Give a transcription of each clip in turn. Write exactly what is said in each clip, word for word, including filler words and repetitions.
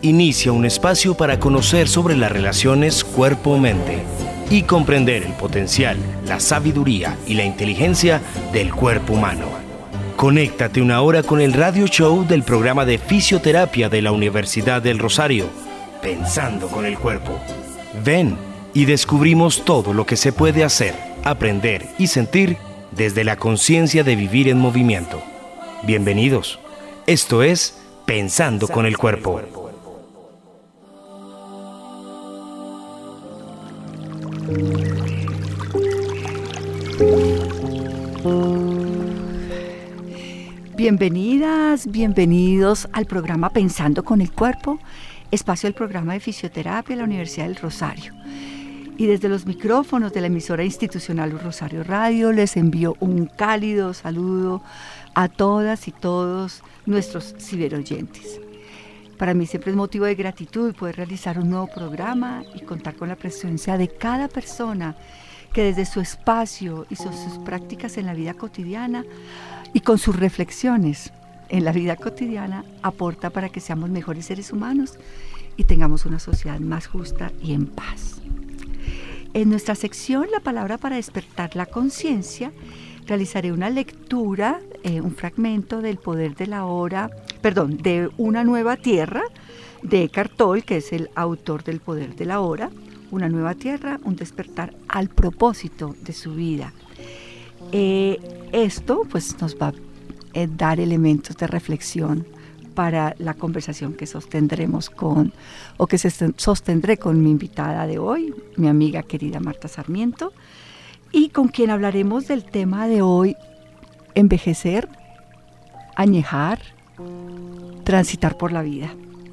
inicia un espacio para conocer sobre las relaciones cuerpo-mente y comprender el potencial, la sabiduría y la inteligencia del cuerpo humano. Conéctate una hora con el radio show del programa de fisioterapia de la Universidad del Rosario, Pensando con el Cuerpo. Ven y descubrimos todo lo que se puede hacer, aprender y sentir desde la conciencia de vivir en movimiento. Bienvenidos. Esto es Pensando con el Cuerpo. Bienvenidas, bienvenidos al programa Pensando con el Cuerpo, espacio del programa de fisioterapia de la Universidad del Rosario. Y desde los micrófonos de la emisora institucional Rosario Radio les envío un cálido saludo a todas y todos nuestros ciberoyentes. Para mí siempre es motivo de gratitud poder realizar un nuevo programa y contar con la presencia de cada persona que desde su espacio y sus, sus prácticas en la vida cotidiana y con sus reflexiones en la vida cotidiana aporta para que seamos mejores seres humanos y tengamos una sociedad más justa y en paz. En nuestra sección La Palabra para Despertar la Conciencia realizaré una lectura, eh, un fragmento del Poder de la Hora, perdón, de Una Nueva Tierra, de Eckhart Tolle, que es el autor del Poder de la Hora. Una nueva tierra, un despertar al propósito de su vida. Eh, esto pues nos va a eh, dar elementos de reflexión para la conversación que sostendremos con, o que se sostendré con mi invitada de hoy, mi amiga querida Marta Sarmiento, y con quien hablaremos del tema de hoy: envejecer, añejar, transitar por la vida.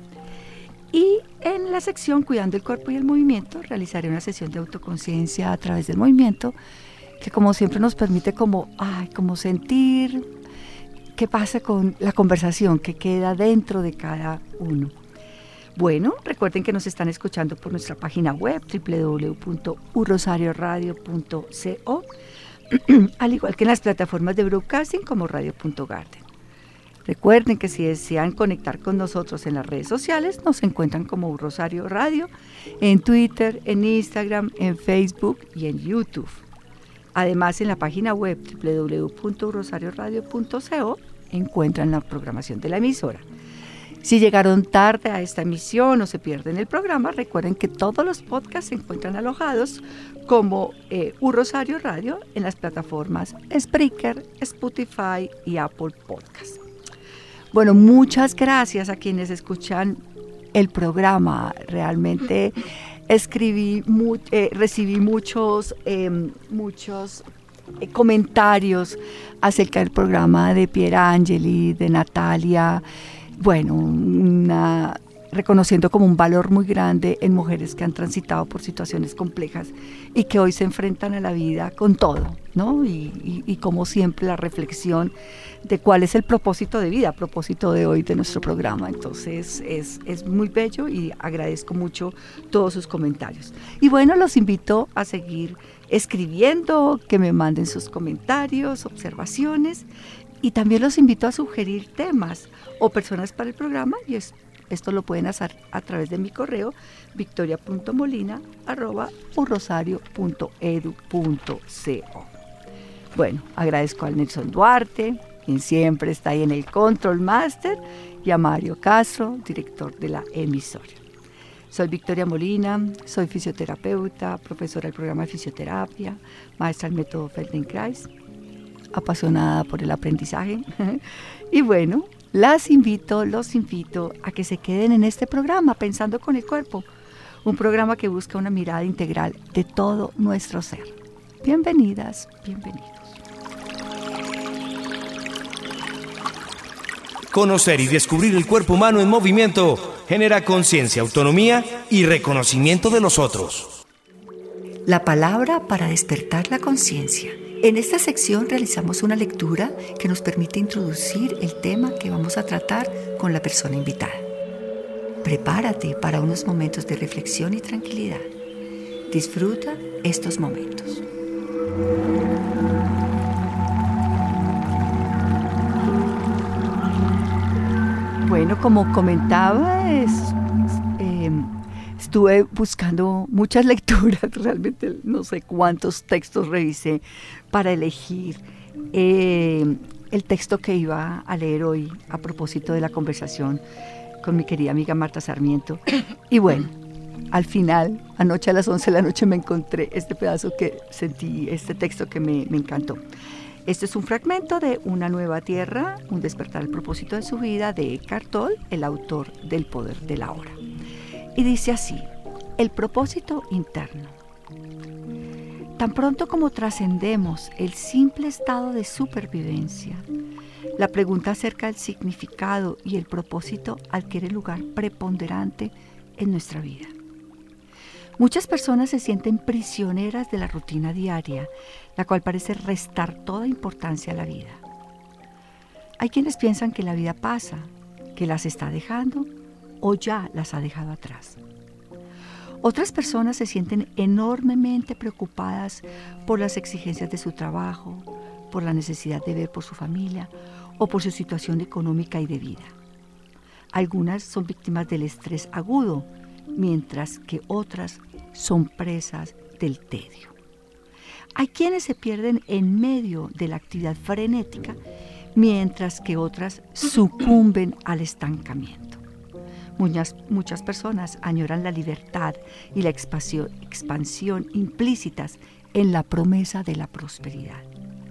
Y en la sección Cuidando el Cuerpo y el Movimiento realizaré una sesión de autoconciencia a través del movimiento que, como siempre, nos permite como, ay, como sentir qué pasa con la conversación que queda dentro de cada uno. Bueno, recuerden que nos están escuchando por nuestra página web doble u doble u doble u punto u rosario radio punto co, al igual que en las plataformas de broadcasting como radio punto garden. Recuerden que si desean conectar con nosotros en las redes sociales, nos encuentran como Rosario Radio, en Twitter, en Instagram, en Facebook y en YouTube. Además, en la página web doble u doble u doble u punto rosario radio punto co encuentran la programación de la emisora. Si llegaron tarde a esta emisión o se pierden el programa, recuerden que todos los podcasts se encuentran alojados como eh, U Rosario Radio en las plataformas Spreaker, Spotify y Apple Podcasts. Bueno, muchas gracias a quienes escuchan el programa. Realmente escribí, mu- eh, recibí muchos, eh, muchos eh, comentarios acerca del programa de Pierangeli, de Natalia. Bueno, una, reconociendo como un valor muy grande en mujeres que han transitado por situaciones complejas y que hoy se enfrentan a la vida con todo, ¿no? Y, y, y como siempre la reflexión de cuál es el propósito de vida, propósito de hoy de nuestro programa. Entonces es, es muy bello y agradezco mucho todos sus comentarios. Y bueno, los invito a seguir escribiendo, que me manden sus comentarios, observaciones, y también los invito a sugerir temas o personas para el programa, y es, esto lo pueden hacer a través de mi correo victoria punto molina arroba u rosario punto edu punto co. Bueno, agradezco a Nelson Duarte, quien siempre está ahí en el Control Master, y a Mario Castro, director de la emisora. Soy Victoria Molina, soy fisioterapeuta, profesora del programa de fisioterapia, maestra del método Feldenkrais, apasionada por el aprendizaje. Y bueno, las invito, los invito a que se queden en este programa Pensando con el Cuerpo, un programa que busca una mirada integral de todo nuestro ser. Bienvenidas, bienvenidos. Conocer y descubrir el cuerpo humano en movimiento genera conciencia, autonomía y reconocimiento de los otros. La palabra para despertar la conciencia. En esta sección realizamos una lectura que nos permite introducir el tema que vamos a tratar con la persona invitada. Prepárate para unos momentos de reflexión y tranquilidad. Disfruta estos momentos. Bueno, como comentaba, es, eh, estuve buscando muchas lecturas, realmente no sé cuántos textos revisé para elegir eh, el texto que iba a leer hoy a propósito de la conversación con mi querida amiga Marta Sarmiento. Y bueno, al final, anoche a las once de la noche me encontré este pedazo que sentí, este texto que me, me encantó. Este es un fragmento de Una nueva tierra, un despertar al propósito de su vida, de Eckhart Tolle, el autor del Poder de la Hora. Y dice así: el propósito interno. Tan pronto como trascendemos el simple estado de supervivencia, la pregunta acerca del significado y el propósito adquiere lugar preponderante en nuestra vida. Muchas personas se sienten prisioneras de la rutina diaria, la cual parece restar toda importancia a la vida. Hay quienes piensan que la vida pasa, que las está dejando o ya las ha dejado atrás. Otras personas se sienten enormemente preocupadas por las exigencias de su trabajo, por la necesidad de ver por su familia o por su situación económica y de vida. Algunas son víctimas del estrés agudo, mientras que otras son presas del tedio. Hay quienes se pierden en medio de la actividad frenética, mientras que otras sucumben al estancamiento. Muchas, muchas personas añoran la libertad y la expansión, expansión implícitas en la promesa de la prosperidad.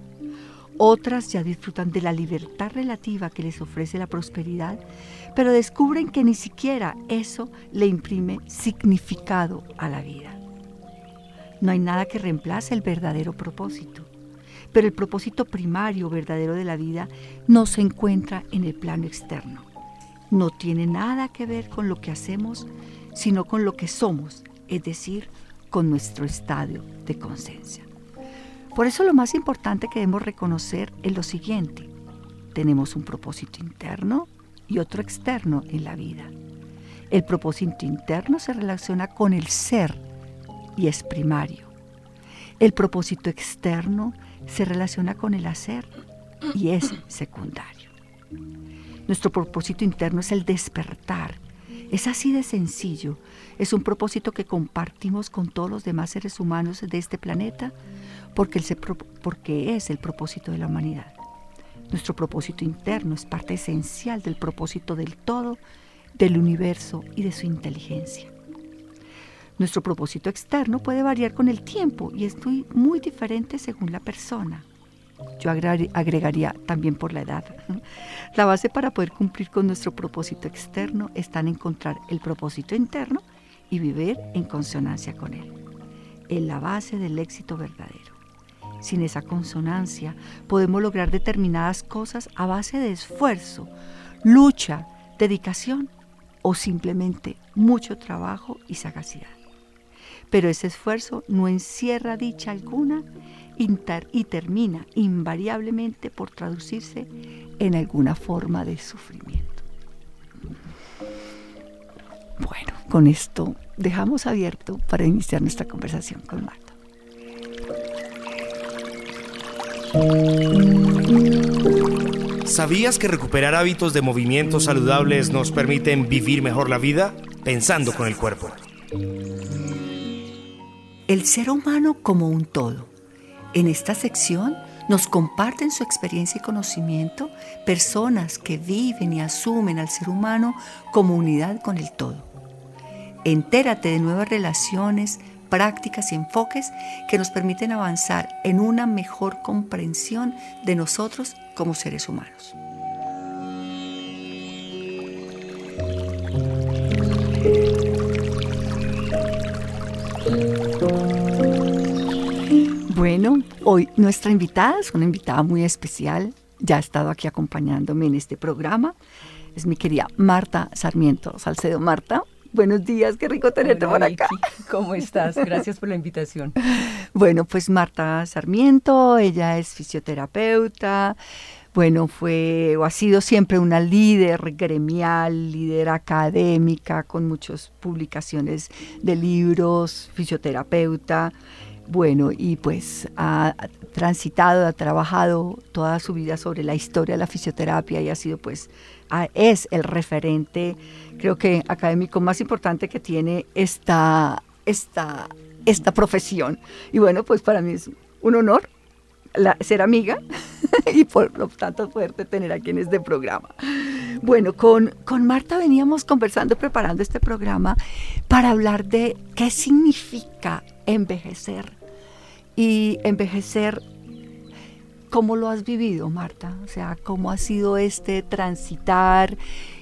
Otras ya disfrutan de la libertad relativa que les ofrece la prosperidad, pero descubren que ni siquiera eso le imprime significado a la vida. No hay nada que reemplace el verdadero propósito, pero el propósito primario verdadero de la vida no se encuentra en el plano externo. No tiene nada que ver con lo que hacemos, sino con lo que somos, es decir, con nuestro estado de conciencia. Por eso lo más importante que debemos reconocer es lo siguiente: tenemos un propósito interno y otro externo en la vida. El propósito interno se relaciona con el ser y es primario. El propósito externo se relaciona con el hacer y es secundario. Nuestro propósito interno es el despertar. Es así de sencillo. Es un propósito que compartimos con todos los demás seres humanos de este planeta porque, el, porque es el propósito de la humanidad. Nuestro propósito interno es parte esencial del propósito del todo, del universo y de su inteligencia. Nuestro propósito externo puede variar con el tiempo y es muy, muy diferente según la persona. Yo agregaría también por la edad. La base para poder cumplir con nuestro propósito externo está en encontrar el propósito interno y vivir en consonancia con él. Es la base del éxito verdadero. Sin esa consonancia podemos lograr determinadas cosas a base de esfuerzo, lucha, dedicación o simplemente mucho trabajo y sagacidad. Pero ese esfuerzo no encierra dicha alguna y termina invariablemente por traducirse en alguna forma de sufrimiento. Bueno, con esto dejamos abierto para iniciar nuestra conversación con Marta. ¿Sabías que recuperar hábitos de movimientos saludables nos permiten vivir mejor la vida? Pensando con el cuerpo. El ser humano como un todo. En esta sección nos comparten su experiencia y conocimiento personas que viven y asumen al ser humano como unidad con el todo. Entérate de nuevas relaciones, prácticas y enfoques que nos permiten avanzar en una mejor comprensión de nosotros como seres humanos. Bueno, hoy nuestra invitada es una invitada muy especial, ya ha estado aquí acompañándome en este programa, es mi querida Marta Sarmiento Salcedo. Marta, buenos días, qué rico tenerte por acá. Vicky, ¿cómo estás? Gracias por la invitación. Bueno, pues Marta Sarmiento, ella es fisioterapeuta, bueno, fue o ha sido siempre una líder gremial, líder académica, con muchas publicaciones de libros, fisioterapeuta. Bueno, y pues ha transitado, ha trabajado toda su vida sobre la historia de la fisioterapia y ha sido pues a, es el referente, creo que académico más importante que tiene esta, esta, esta profesión. Y bueno, pues para mí es un honor la, ser amiga y por lo tanto poderte tener aquí en este programa. Bueno, con, con Marta veníamos conversando, preparando este programa para hablar de qué significa envejecer. Y envejecer, ¿cómo lo has vivido, Marta? O sea, ¿cómo ha sido este transitar?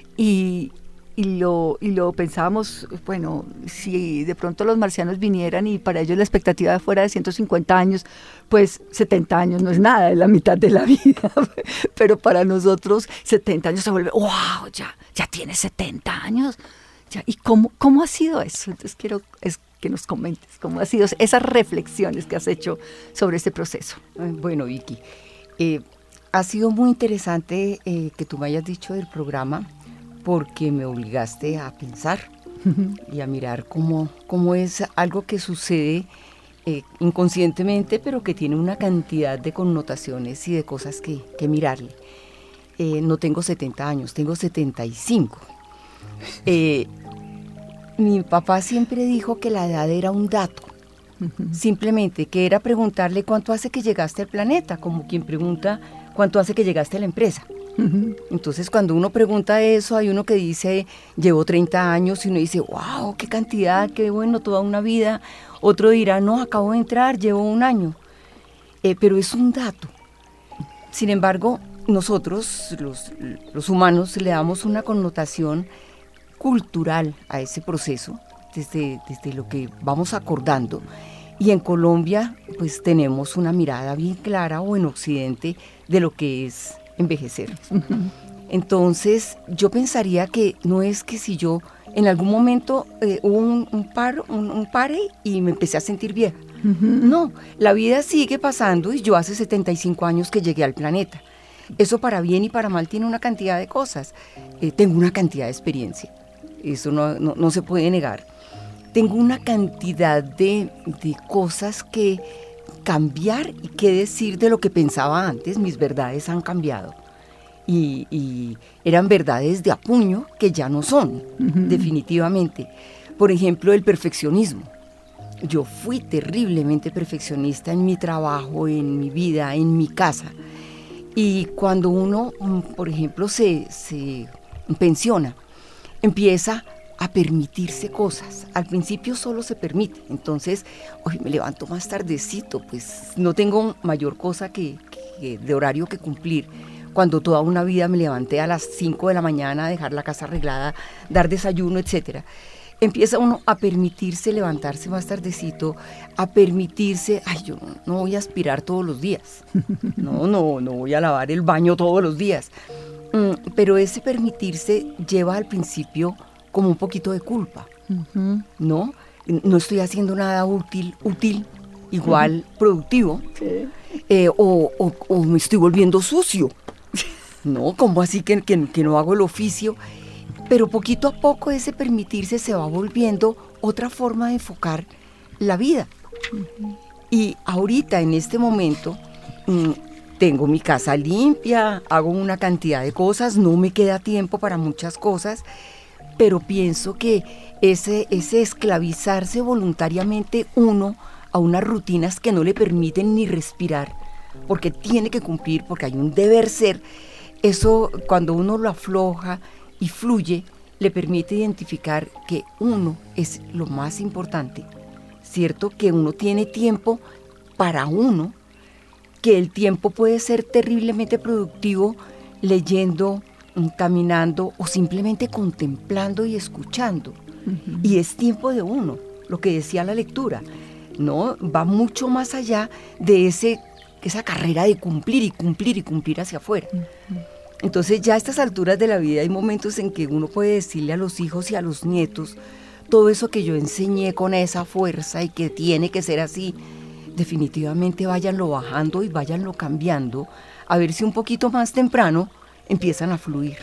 Y, y, lo, y lo pensábamos, bueno, si de pronto los marcianos vinieran y para ellos la expectativa fuera de ciento cincuenta años, pues setenta años no es nada, es la mitad de la vida. Pero para nosotros setenta años se vuelve, wow, ya, ya tienes setenta años. Ya, ¿y cómo, cómo ha sido eso? Entonces quiero es, que nos comentes cómo ha sido esas reflexiones que has hecho sobre este proceso. Bueno, Vicky, eh, ha sido muy interesante eh, que tú me hayas dicho del programa, porque me obligaste a pensar uh-huh. y a mirar cómo, cómo es algo que sucede eh, inconscientemente, pero que tiene una cantidad de connotaciones y de cosas que, que mirarle. Eh, no tengo setenta años, tengo setenta y cinco. Eh, mi papá siempre dijo que la edad era un dato, uh-huh. simplemente que era preguntarle cuánto hace que llegaste al planeta, como quien pregunta cuánto hace que llegaste a la empresa. Uh-huh. Entonces cuando uno pregunta eso, hay uno que dice llevo treinta años y uno dice wow, qué cantidad, qué bueno, toda una vida. Otro dirá no, acabo de entrar, llevo un año, eh, pero es un dato. Sin embargo, nosotros los, los humanos le damos una connotación cultural a ese proceso desde, desde lo que vamos acordando, y en Colombia pues tenemos una mirada bien clara, o en Occidente, de lo que es envejecer. Uh-huh. Entonces yo pensaría que no es que si yo en algún momento eh, hubo un, un, paro, un, un pare y me empecé a sentir vieja. Uh-huh. No, la vida sigue pasando y yo hace setenta y cinco años que llegué al planeta. Eso para bien y para mal tiene una cantidad de cosas. Eh, tengo una cantidad de experiencia, eso no, no, no se puede negar. Tengo una cantidad de, de cosas que cambiar y qué decir de lo que pensaba antes. Mis verdades han cambiado y, y eran verdades de a puño que ya no son, uh-huh. definitivamente. Por ejemplo, el perfeccionismo. Yo fui terriblemente perfeccionista en mi trabajo, en mi vida, en mi casa. Y cuando uno, por ejemplo, se, se pensiona, empieza a permitirse cosas. Al principio solo se permite, entonces, hoy me levanto más tardecito, pues no tengo mayor cosa que, que de horario que cumplir. Cuando toda una vida me levanté a las cinco de la mañana a dejar la casa arreglada, dar desayuno, etcétera. Empieza uno a permitirse levantarse más tardecito, a permitirse, ay, yo no, no voy a aspirar todos los días, no, no, no voy a lavar el baño todos los días. Mm, pero ese permitirse lleva al principio como un poquito de culpa, uh-huh. ¿no? No estoy haciendo nada útil, útil, igual uh-huh. productivo, sí. eh, o, o, o me estoy volviendo sucio, ¿no? Como así que, que, que no hago el oficio. Pero poquito a poco ese permitirse se va volviendo otra forma de enfocar la vida. Uh-huh. Y ahorita, en este momento, mmm, tengo mi casa limpia, hago una cantidad de cosas, no me queda tiempo para muchas cosas, pero pienso que ese, ese esclavizarse voluntariamente uno a unas rutinas que no le permiten ni respirar, porque tiene que cumplir, porque hay un deber ser, eso cuando uno lo afloja y fluye, le permite identificar que uno es lo más importante, ¿cierto? Que uno tiene tiempo para uno, que el tiempo puede ser terriblemente productivo leyendo, caminando o simplemente contemplando y escuchando. Uh-huh. Y es tiempo de uno, lo que decía la lectura, ¿no? Va mucho más allá de ese, esa carrera de cumplir y cumplir y cumplir hacia afuera. Uh-huh. Entonces ya a estas alturas de la vida hay momentos en que uno puede decirle a los hijos y a los nietos todo eso que yo enseñé con esa fuerza y que tiene que ser así, definitivamente váyanlo bajando y váyanlo cambiando, a ver si un poquito más temprano empiezan a fluir.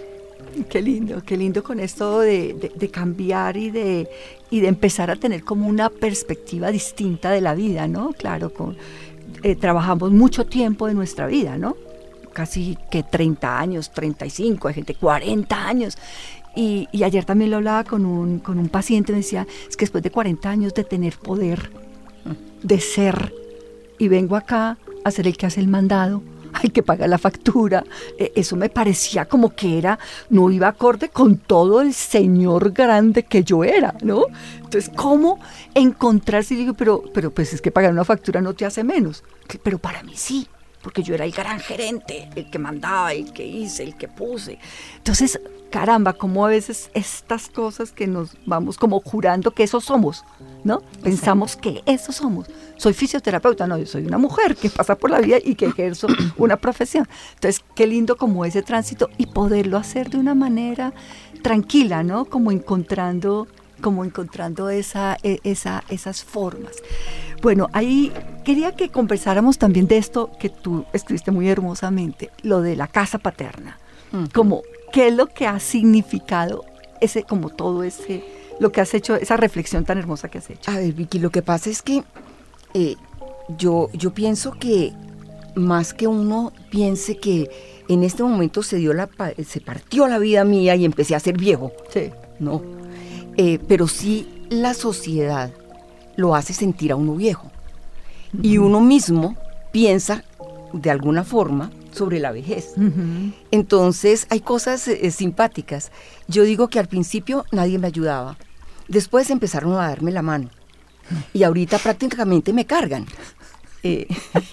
Qué lindo, qué lindo con esto de, de, de cambiar y de, y de empezar a tener como una perspectiva distinta de la vida, ¿no? Claro, con, eh, trabajamos mucho tiempo de nuestra vida, ¿no? casi que treinta años, treinta y cinco, hay gente cuarenta años. Y, y ayer también lo hablaba con un, con un paciente, me decía, es que después de cuarenta años de tener poder, de ser, y vengo acá a ser el que hace el mandado, el que paga la factura, eh, eso me parecía como que era, no iba acorde con todo el señor grande que yo era, ¿no? Entonces, ¿cómo encontrarse? Y digo, pero, pero pues es que pagar una factura no te hace menos, pero para mí sí, porque yo era el gran gerente, el que mandaba, el que hice, el que puse. Entonces, caramba, como a veces estas cosas que nos vamos como jurando que eso somos, ¿no? Pensamos que eso somos. Soy fisioterapeuta, no, yo soy una mujer que pasa por la vida y que ejerzo una profesión. Entonces, qué lindo como ese tránsito y poderlo hacer de una manera tranquila, ¿no? Como encontrando, como encontrando esa, esa, esas formas. Bueno, ahí quería que conversáramos también de esto que tú escribiste muy hermosamente, lo de la casa paterna. Uh-huh. Como, ¿qué es lo que ha significado ese, como todo ese, lo que has hecho, esa reflexión tan hermosa que has hecho? A ver, Vicky, lo que pasa es que eh, yo, yo pienso que más que uno piense que en este momento se dio la, se partió la vida mía y empecé a ser viejo. Sí. No, eh, pero sí la sociedad lo hace sentir a uno viejo. Uh-huh. Y uno mismo piensa de alguna forma sobre la vejez. Uh-huh. Entonces hay cosas eh, simpáticas. Yo digo que al principio nadie me ayudaba. Después empezaron a darme la mano. Y ahorita prácticamente me cargan. Eh,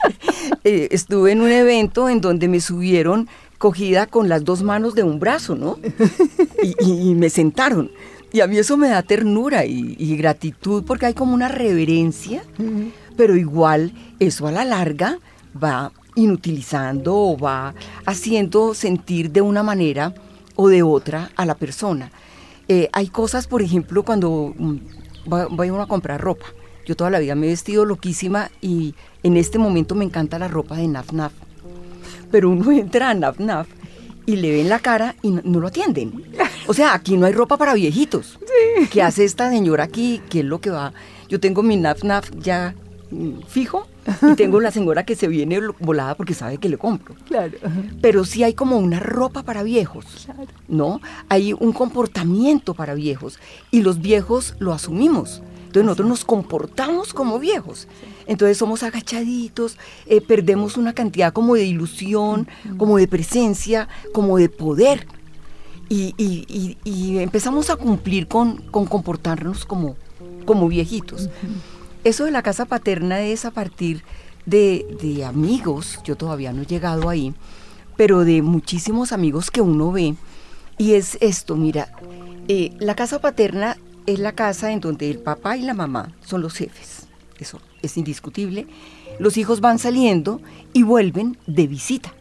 eh, estuve en un evento en donde me subieron cogida con las dos manos de un brazo, ¿no? Y, y, y me sentaron. Y a mí eso me da ternura y, y gratitud porque hay como una reverencia, uh-huh. pero igual eso a la larga va inutilizando o va haciendo sentir de una manera o de otra a la persona. Eh, hay cosas, por ejemplo, cuando um, va, va uno a comprar ropa. Yo toda la vida me he vestido loquísima y en este momento me encanta la ropa de Naf Naf. Pero uno entra a Naf Naf y le ven la cara y no, no lo atienden. O sea, aquí no hay ropa para viejitos. Sí. ¿Qué hace esta señora aquí? ¿Qué es lo que va? Yo tengo mi Naf Naf ya mm, fijo y tengo la señora que se viene volada porque sabe que le compro. Claro. Pero sí hay como una ropa para viejos, claro. ¿no? Hay un comportamiento para viejos y los viejos lo asumimos. Entonces nosotros nos comportamos como viejos. Entonces somos agachaditos, eh, perdemos una cantidad como de ilusión, uh-huh. como de presencia, como de poder. Y, y, y, y empezamos a cumplir con, con comportarnos como, como viejitos. Uh-huh. Eso de la casa paterna es a partir de, de amigos, yo todavía no he llegado ahí, pero de muchísimos amigos que uno ve. Y es esto, mira, eh, la casa paterna es la casa en donde el papá y la mamá son los jefes, eso es indiscutible. Los hijos van saliendo y vuelven de visita.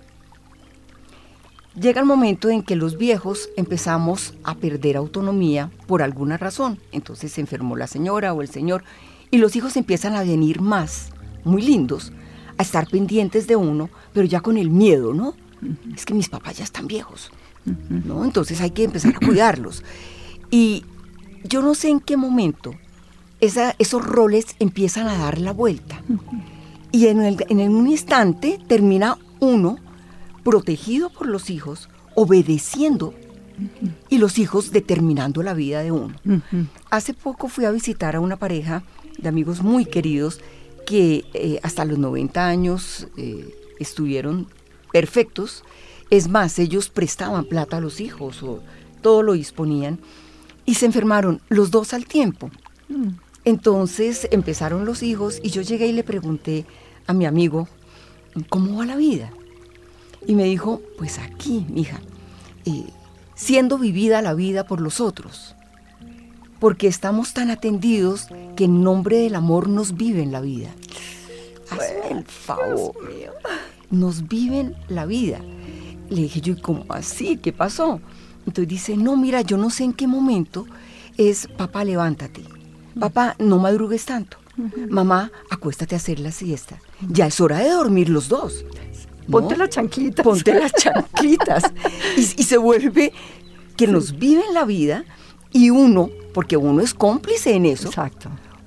Llega el momento en que los viejos empezamos a perder autonomía por alguna razón. Entonces se enfermó la señora o el señor y los hijos empiezan a venir más, muy lindos, a estar pendientes de uno, pero ya con el miedo, ¿no? Uh-huh. Es que mis papás ya están viejos, uh-huh. ¿no? Entonces hay que empezar a cuidarlos. Y yo no sé en qué momento esa, esos roles empiezan a dar la vuelta. Uh-huh. Y en, el, en un instante termina uno protegido por los hijos, obedeciendo, uh-huh. y los hijos determinando la vida de uno. Uh-huh. Hace poco fui a visitar a una pareja de amigos muy queridos que eh, hasta los noventa años eh, estuvieron perfectos. Es más, ellos prestaban plata a los hijos o todo lo disponían. Y se enfermaron los dos al tiempo. Mm. Entonces empezaron los hijos y yo llegué y le pregunté a mi amigo, ¿cómo va la vida? Y me dijo, pues aquí, mija, eh, siendo vivida la vida por los otros, porque estamos tan atendidos que en nombre del amor nos viven la vida. Hazme el favor, nos viven la vida. Le dije yo, ¿y cómo así? ¿Qué pasó? Entonces dice, no, mira, yo no sé en qué momento es, papá, levántate. Papá, no madrugues tanto. Uh-huh. Mamá, acuéstate a hacer la siesta. Uh-huh. Ya es hora de dormir los dos. ¿No? Ponte las chanclitas. Ponte las chanclitas. y, y se vuelve que sí. nos viven la vida y uno, porque uno es cómplice en eso. Exacto.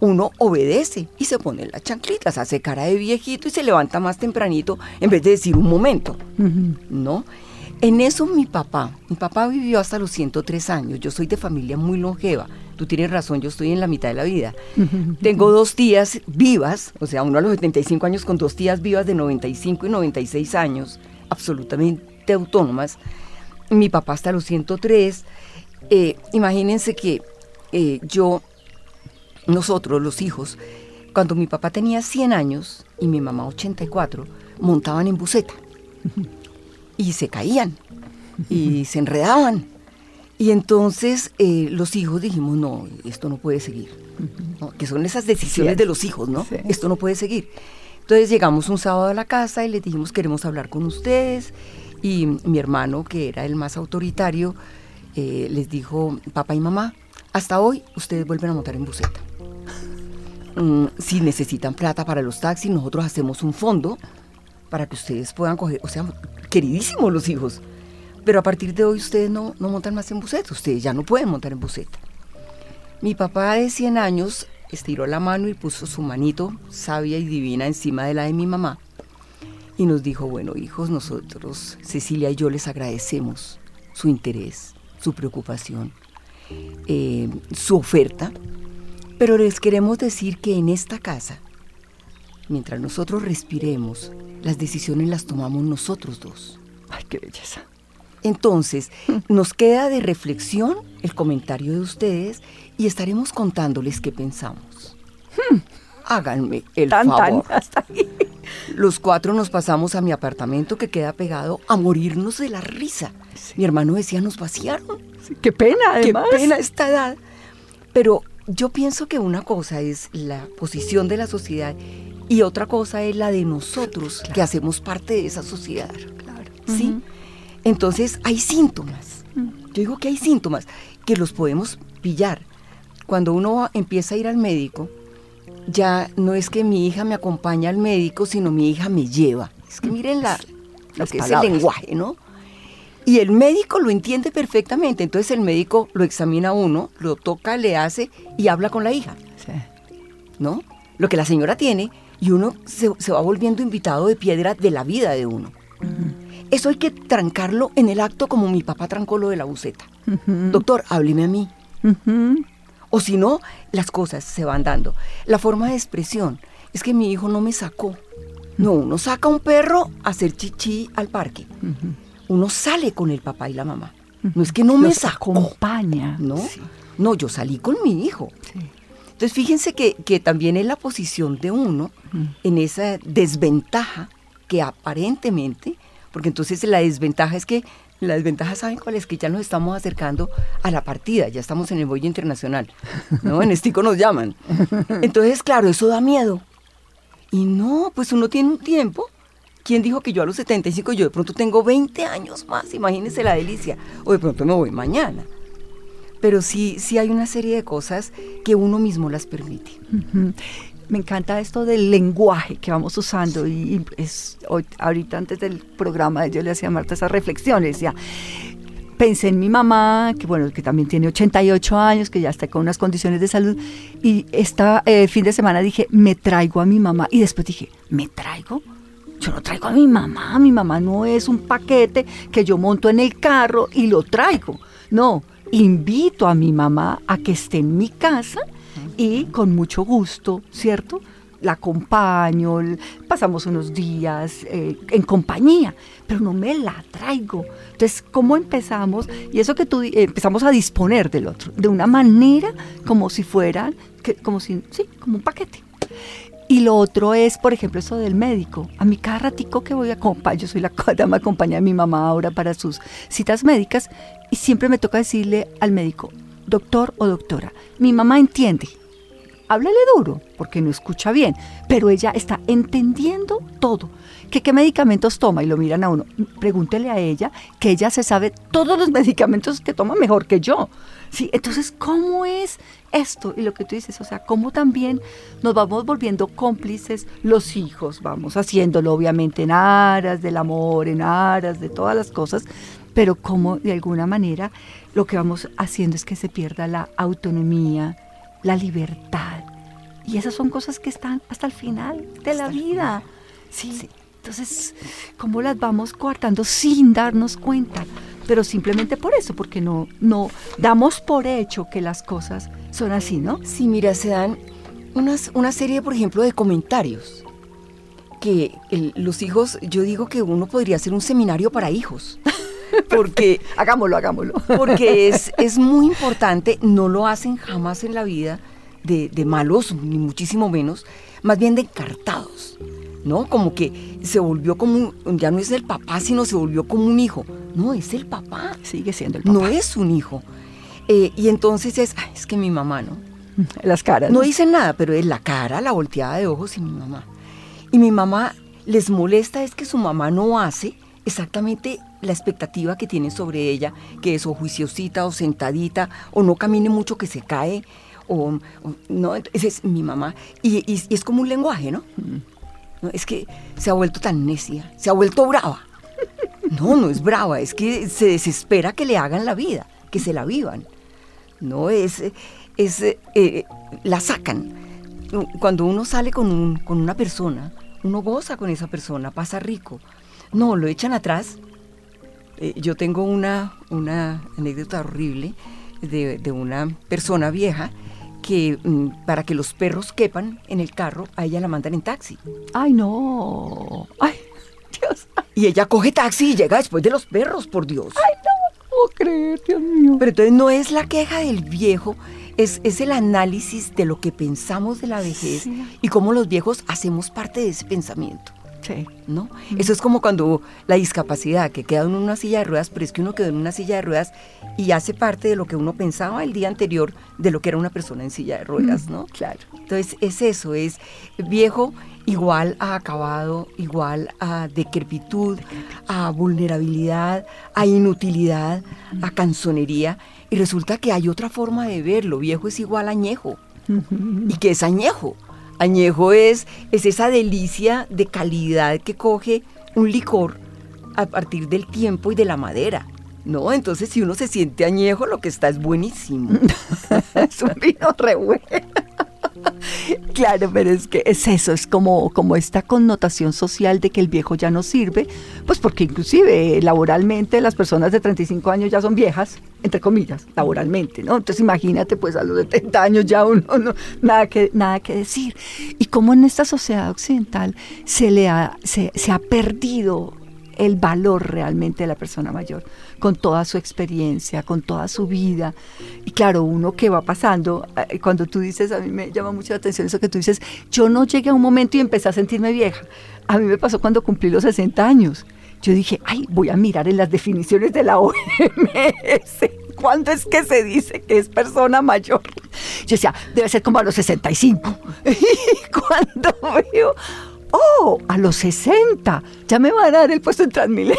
uno obedece y se pone las chanclitas, hace cara de viejito y se levanta más tempranito en vez de decir un momento, uh-huh. ¿no? En eso mi papá, mi papá vivió hasta los ciento tres años, yo soy de familia muy longeva, tú tienes razón, yo estoy en la mitad de la vida. Uh-huh. Tengo dos tías vivas, o sea, uno a los setenta y cinco años con dos tías vivas de noventa y cinco y noventa y seis años, absolutamente autónomas. Mi papá hasta los ciento tres, eh, imagínense que eh, yo, nosotros los hijos, cuando mi papá tenía cien años y mi mamá ochenta y cuatro, montaban en buseta. Uh-huh. Y se caían, y se enredaban. Y entonces eh, los hijos dijimos, no, esto no puede seguir. ¿No? Que son esas decisiones sí, de los hijos, ¿no? Sí. Esto no puede seguir. Entonces llegamos un sábado a la casa y les dijimos, queremos hablar con ustedes. Y mi hermano, que era el más autoritario, eh, les dijo, papá y mamá, hasta hoy ustedes vuelven a montar en buseta. Mm, si necesitan plata para los taxis, nosotros hacemos un fondo para que ustedes puedan coger, o sea, queridísimos los hijos, pero a partir de hoy ustedes no, no montan más en buseta, ustedes ya no pueden montar en buseta. Mi papá de cien años estiró la mano y puso su manito sabia y divina encima de la de mi mamá y nos dijo, bueno hijos, nosotros, Cecilia y yo les agradecemos su interés, su preocupación, eh, su oferta, pero les queremos decir que en esta casa, mientras nosotros respiremos, las decisiones las tomamos nosotros dos. ¡Ay, qué belleza! Entonces, nos queda de reflexión el comentario de ustedes y estaremos contándoles qué pensamos. Hmm. Háganme el tan, favor. Tan, hasta ahí. Los cuatro nos pasamos a mi apartamento que queda pegado a morirnos de la risa. Sí. Mi hermano decía, nos vaciaron. Sí, ¡qué pena, además! ¡Qué pena esta edad! Pero yo pienso que una cosa es la posición de la sociedad y otra cosa es la de nosotros, claro, que hacemos parte de esa sociedad. Claro. ¿Sí? Uh-huh. Entonces hay síntomas. Uh-huh. Yo digo que hay síntomas que los podemos pillar. Cuando uno empieza a ir al médico, ya no es que mi hija me acompaña al médico, sino mi hija me lleva. Es que miren la, lo que es el lenguaje, ¿no? Y el médico lo entiende perfectamente. Entonces el médico lo examina a uno, lo toca, le hace y habla con la hija. Sí. ¿No? Lo que la señora tiene. Y uno se, se va volviendo invitado de piedra de la vida de uno. Uh-huh. Eso hay que trancarlo en el acto como mi papá trancó lo de la buceta. Uh-huh. Doctor, hábleme a mí. Uh-huh. O si no, las cosas se van dando. La forma de expresión es que mi hijo no me sacó. No, uno saca a un perro a hacer chichi al parque. Uh-huh. Uno sale con el papá y la mamá. Uh-huh. No es que no me Los sacó. acompaña. ¿No? Sí. No, yo salí con mi hijo. Sí. Entonces, fíjense que, que también es la posición de uno mm. en esa desventaja que aparentemente, porque entonces la desventaja es que, la desventaja, ¿saben cuál es? Que ya nos estamos acercando a la partida, ya estamos en el bolle internacional, ¿no? En Estico nos llaman. Entonces, claro, eso da miedo. Y no, pues uno tiene un tiempo. ¿Quién dijo que yo a los setenta y cinco, yo de pronto tengo veinte años más? Imagínense la delicia. O de pronto me voy mañana. Pero sí, sí hay una serie de cosas que uno mismo las permite. Uh-huh. Me encanta esto del lenguaje que vamos usando. Sí. Y es, hoy, ahorita antes del programa yo le hacía a Marta esa reflexión, le decía, pensé en mi mamá, que bueno, que también tiene ochenta y ocho años, que ya está con unas condiciones de salud, y esta eh, fin de semana dije, me traigo a mi mamá, y después dije, ¿me traigo? Yo no traigo a mi mamá, mi mamá no es un paquete que yo monto en el carro y lo traigo, no. Invito a mi mamá a que esté en mi casa y con mucho gusto, ¿cierto? La acompaño, pasamos unos días eh, en compañía, pero no me la traigo. Entonces, ¿cómo empezamos? Y eso que tú eh, empezamos a disponer del otro, de una manera como si fueran, que, como si, sí, como un paquete. Y lo otro es, por ejemplo, eso del médico. A mí cada ratico que voy a acompañar, yo soy la dama acompaña de mi mamá ahora para sus citas médicas, y siempre me toca decirle al médico, doctor o doctora, mi mamá entiende, háblale duro, porque no escucha bien, pero ella está entendiendo todo. ¿Qué, qué medicamentos toma? Y lo miran a uno. Pregúntele a ella, que ella se sabe todos los medicamentos que toma mejor que yo. Sí, entonces, ¿cómo es esto? Y lo que tú dices, o sea, ¿cómo también nos vamos volviendo cómplices los hijos? Vamos haciéndolo, obviamente, en aras del amor, en aras de todas las cosas, pero cómo, de alguna manera, lo que vamos haciendo es que se pierda la autonomía, la libertad, Y esas son cosas que están hasta el final de la vida. Sí. Sí. Entonces, ¿cómo las vamos coartando sin darnos cuenta? Pero simplemente por eso, porque no, no damos por hecho que las cosas son así, ¿no? Sí, mira, se dan unas, una serie, por ejemplo, de comentarios. Que el, los hijos, yo digo que uno podría hacer un seminario para hijos. Porque, hagámoslo, hagámoslo. Porque es, es muy importante, no lo hacen jamás en la vida de, de malos, ni muchísimo menos, más bien de encartados, ¿no? Como que se volvió como, un, ya no es el papá, sino se volvió como un hijo. No, es el papá. Sigue siendo el papá. No es un hijo. Eh, y entonces es, ay, es que mi mamá, ¿no? Las caras. No ¿no? dicen nada, pero es la cara, la volteada de ojos y mi mamá. Y mi mamá les molesta es que su mamá no hace exactamente la expectativa que tienen sobre ella, que es o juiciosita o sentadita, o no camine mucho que se cae, o, o no, esa es mi mamá. Y, y, y es como un lenguaje, ¿no? ¿no? Es que se ha vuelto tan necia, se ha vuelto brava. No, no es brava, es que se desespera que le hagan la vida, que se la vivan. No, es, es eh, la sacan. Cuando uno sale con, un, con una persona, uno goza con esa persona, pasa rico. No, lo echan atrás. Eh, yo tengo una, una anécdota horrible de, de una persona vieja que mm, para que los perros quepan en el carro, a ella la mandan en taxi. Ay, no. Ay, Dios. Y ella coge taxi y llega después de los perros, por Dios. Ay, no, no puedo creer, Dios mío. Pero entonces no es la queja del viejo, es, es el análisis de lo que pensamos de la vejez, sí, y cómo los viejos hacemos parte de ese pensamiento. Sí. ¿No? Mm. Eso es como cuando la discapacidad, que queda uno en una silla de ruedas, pero es que uno quedó en una silla de ruedas y hace parte de lo que uno pensaba el día anterior de lo que era una persona en silla de ruedas, ¿no? Mm, claro. Entonces es eso, es viejo igual a acabado, igual a decrepitud, a vulnerabilidad, a inutilidad, a canzonería, y resulta que hay otra forma de verlo. Viejo es igual a añejo. ¿Y qué es añejo? Añejo es, es esa delicia de calidad que coge un licor a partir del tiempo y de la madera, ¿no? Entonces, si uno se siente añejo, lo que está es buenísimo. Es un vino re bueno. Claro, pero es que es eso, es como, como esta connotación social de que el viejo ya no sirve, pues porque inclusive laboralmente las personas de treinta y cinco años ya son viejas, entre comillas, laboralmente, ¿no? Entonces imagínate, pues a los setenta años ya uno, no, nada que, nada que decir. Y cómo en esta sociedad occidental se le ha, se, se ha perdido el valor realmente de la persona mayor, con toda su experiencia, con toda su vida. Y claro, uno que va pasando, cuando tú dices, a mí me llama mucho la atención eso que tú dices, yo no llegué a un momento y empecé a sentirme vieja. A mí me pasó cuando cumplí los sesenta años. Yo dije, ay, voy a mirar en las definiciones de la O M S, ¿cuándo es que se dice que es persona mayor? Yo decía, debe ser como a los sesenta y cinco. Y cuando veo, oh, a los sesenta, ya me van a dar el puesto en Transmilenio.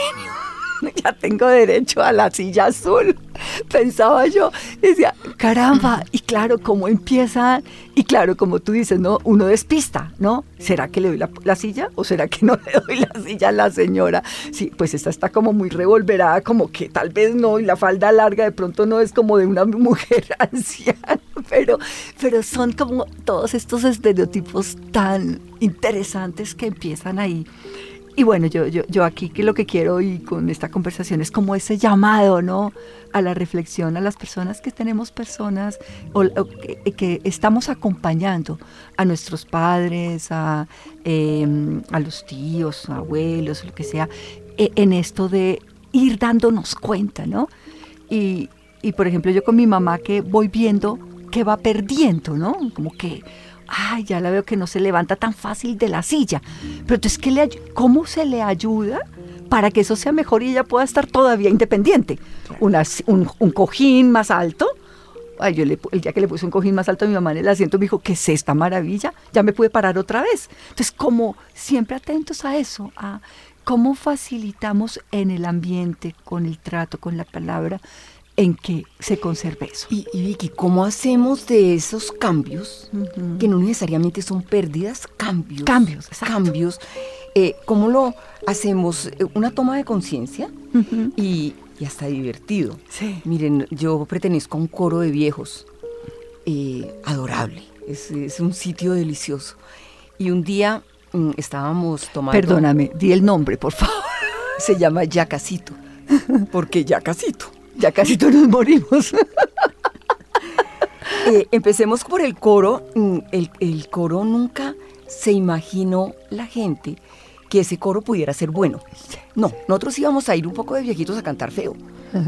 Ya tengo derecho a la silla azul, pensaba yo, decía, caramba, y claro, cómo empiezan, y claro, como tú dices, ¿no? Uno despista, ¿no? ¿Será que le doy la, la silla o será que no le doy la silla a la señora? Sí, pues esta está como muy revolverada, como que tal vez no, y la falda larga de pronto no es como de una mujer anciana, pero, pero son como todos estos estereotipos tan interesantes que empiezan ahí. Y bueno, yo, yo, yo aquí que lo que quiero y con esta conversación es como ese llamado, ¿no? A la reflexión, a las personas que tenemos personas o, o que, que estamos acompañando a nuestros padres, a, eh, a los tíos, abuelos, lo que sea, eh, en esto de ir dándonos cuenta, ¿no? Y, y por ejemplo, yo con mi mamá que voy viendo que va perdiendo, ¿no? Como que... ay, ya la veo que no se levanta tan fácil de la silla. Pero entonces, ¿qué le, ¿cómo se le ayuda para que eso sea mejor y ella pueda estar todavía independiente? Una, un, un cojín más alto. Ay, yo le, el día que le puse un cojín más alto a mi mamá en el asiento, me dijo, ¿qué es esta maravilla? Ya me pude parar otra vez. Entonces, como siempre atentos a eso, a cómo facilitamos en el ambiente, con el trato, con la palabra, en que se conserve eso. Y, y Vicky, ¿cómo hacemos de esos cambios, uh-huh, que no necesariamente son pérdidas, cambios? Cambios, exacto. Cambios. Eh, ¿Cómo lo hacemos? Una toma de conciencia, uh-huh, y, y hasta divertido. Sí. Miren, yo pertenezco a un coro de viejos, eh, adorable, es, es un sitio delicioso. Y un día mmm, estábamos tomando... Perdóname, di el nombre, por favor. Se llama Yacasito, porque Yacasito. Yacasito nos morimos. eh, empecemos por el coro. El, el coro nunca se imaginó la gente que ese coro pudiera ser bueno. No, nosotros íbamos a ir un poco de viejitos a cantar feo.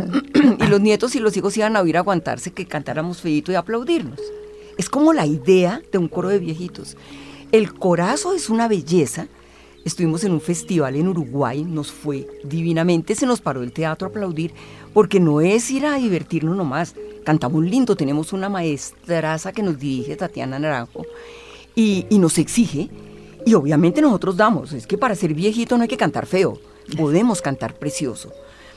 Y los nietos y los hijos iban a oír a aguantarse que cantáramos feíto y aplaudirnos. Es como la idea de un coro de viejitos. El corazo es una belleza. Estuvimos en un festival en Uruguay, nos fue divinamente, se nos paró el teatro a aplaudir, porque no es ir a divertirnos nomás. Cantamos lindo, tenemos una maestraza que nos dirige, Tatiana Naranjo, y, y nos exige. Y obviamente nosotros damos, es que para ser viejito no hay que cantar feo, podemos cantar precioso.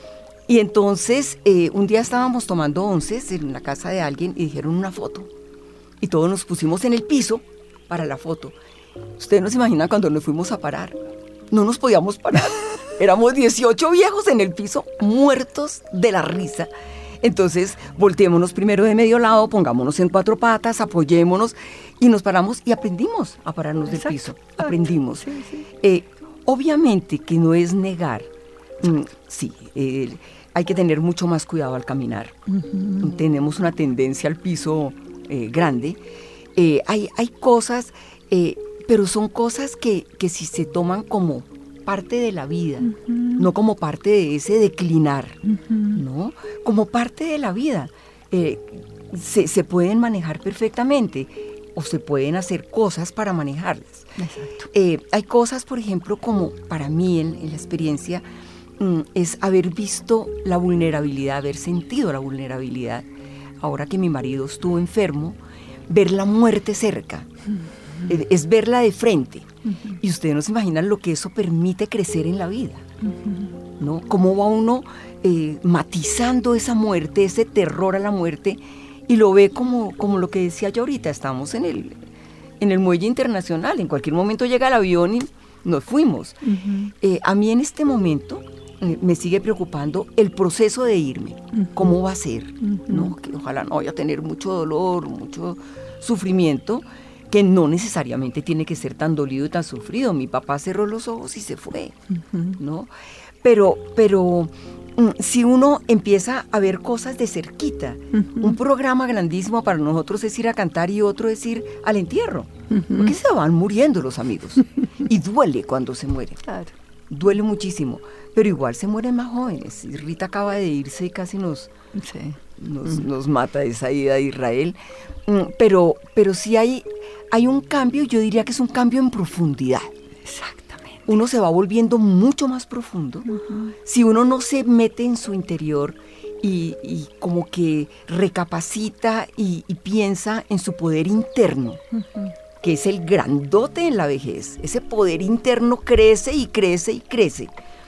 Y entonces eh, un día estábamos tomando onces en la casa de alguien y dijeron una foto. Y todos nos pusimos en el piso para la foto. Ustedes no se imaginan cuando nos fuimos a parar. No nos podíamos parar. Éramos dieciocho viejos en el piso, muertos de la risa. Entonces, volteémonos primero de medio lado, pongámonos en cuatro patas, apoyémonos y nos paramos y aprendimos a pararnos del piso. Aprendimos. Sí, sí. Eh, obviamente que no es negar. Mm, sí, eh, hay que tener mucho más cuidado al caminar. Uh-huh. Tenemos una tendencia al piso eh, grande. Eh, hay, hay cosas, eh, pero son cosas que, que si se toman como parte de la vida, uh-huh. no como parte de ese declinar, uh-huh. ¿no? Como parte de la vida. Eh, se, se pueden manejar perfectamente o se pueden hacer cosas para manejarlas. Exacto. Eh, hay cosas, por ejemplo, como para mí en, en la experiencia, mm, es haber visto la vulnerabilidad, haber sentido la vulnerabilidad. Ahora que mi marido estuvo enfermo, ver la muerte cerca, uh-huh. es, es verla de frente. Uh-huh. Y ustedes no se imaginan lo que eso permite crecer en la vida, uh-huh. ¿no? Cómo va uno eh, matizando esa muerte, ese terror a la muerte, y lo ve como, como lo que decía yo ahorita, estamos en el, en el muelle internacional, en cualquier momento llega el avión y nos fuimos. Uh-huh. Eh, a mí en este momento eh, me sigue preocupando el proceso de irme, uh-huh. cómo va a ser, uh-huh. ¿no? Que ojalá no vaya a tener mucho dolor, mucho sufrimiento, que no necesariamente tiene que ser tan dolido y tan sufrido. Mi papá cerró los ojos y se fue, uh-huh. ¿no? Pero, pero si uno empieza a ver cosas de cerquita, uh-huh. un programa grandísimo para nosotros es ir a cantar y otro es ir al entierro, uh-huh. porque se van muriendo los amigos y duele cuando se mueren, claro. duele muchísimo, pero igual se mueren más jóvenes. Y Rita acaba de irse y casi nos, sí. nos, uh-huh. nos mata esa ida de Israel, pero, pero sí hay, hay un cambio, yo diría que es un cambio en profundidad. Exacto. Uno se va volviendo mucho más profundo, uh-huh. si uno no se mete en su interior y, y como que recapacita y, y piensa en su poder interno, uh-huh. que es el grandote en la vejez. Ese poder interno crece y crece y crece.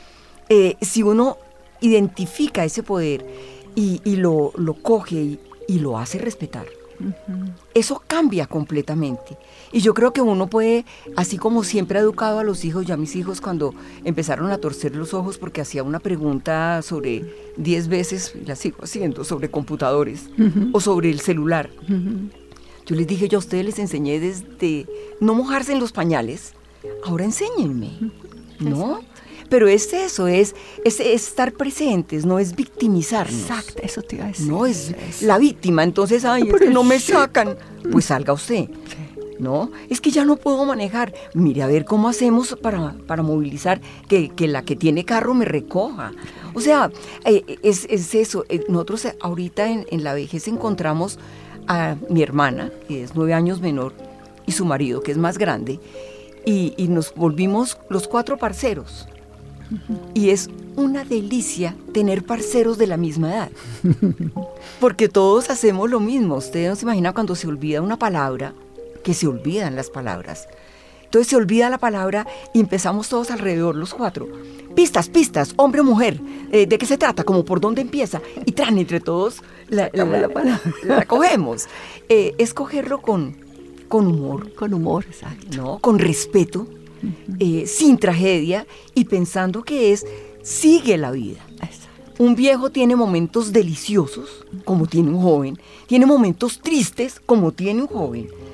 Eh, si uno identifica ese poder y, y lo, lo coge y, y lo hace respetar, uh-huh. eso cambia completamente. Y yo creo que uno puede, así como siempre ha educado a los hijos, yo a mis hijos cuando empezaron a torcer los ojos porque hacía una pregunta sobre diez veces, y la sigo haciendo, sobre computadores, uh-huh. o sobre el celular. Uh-huh. Yo les dije, yo a ustedes les enseñé desde no mojarse en los pañales, ahora enséñenme, uh-huh. ¿no? Pero es eso, es, es, es estar presentes, no es victimizarnos. Exacto, eso te iba a decir. No es eso. La víctima, entonces, ay, es que no me sacan. Pues salga usted, sí. ¿no? Es que ya no puedo manejar. Mire, a ver cómo hacemos para, para movilizar, que, que la que tiene carro me recoja. O sea, eh, es, es eso. Nosotros ahorita en, en la vejez encontramos a mi hermana, que es nueve años menor, y su marido, que es más grande, y, y nos volvimos los cuatro parceros. Y es una delicia tener parceros de la misma edad, porque todos hacemos lo mismo. Usted no se imagina cuando se olvida una palabra, que se olvidan las palabras. Entonces se olvida la palabra y empezamos todos alrededor, los cuatro. Pistas, pistas, hombre o mujer, eh, ¿de qué se trata? ¿Cómo por dónde empieza? Y tran, entre todos la, la, la, la, la cogemos. Eh, es cogerlo con, con humor. Con humor, exacto. ¿No? Con respeto. Eh, sin tragedia y pensando que es, sigue la vida. Exacto. Un viejo tiene momentos deliciosos, como tiene un joven, tiene momentos tristes, como tiene un joven,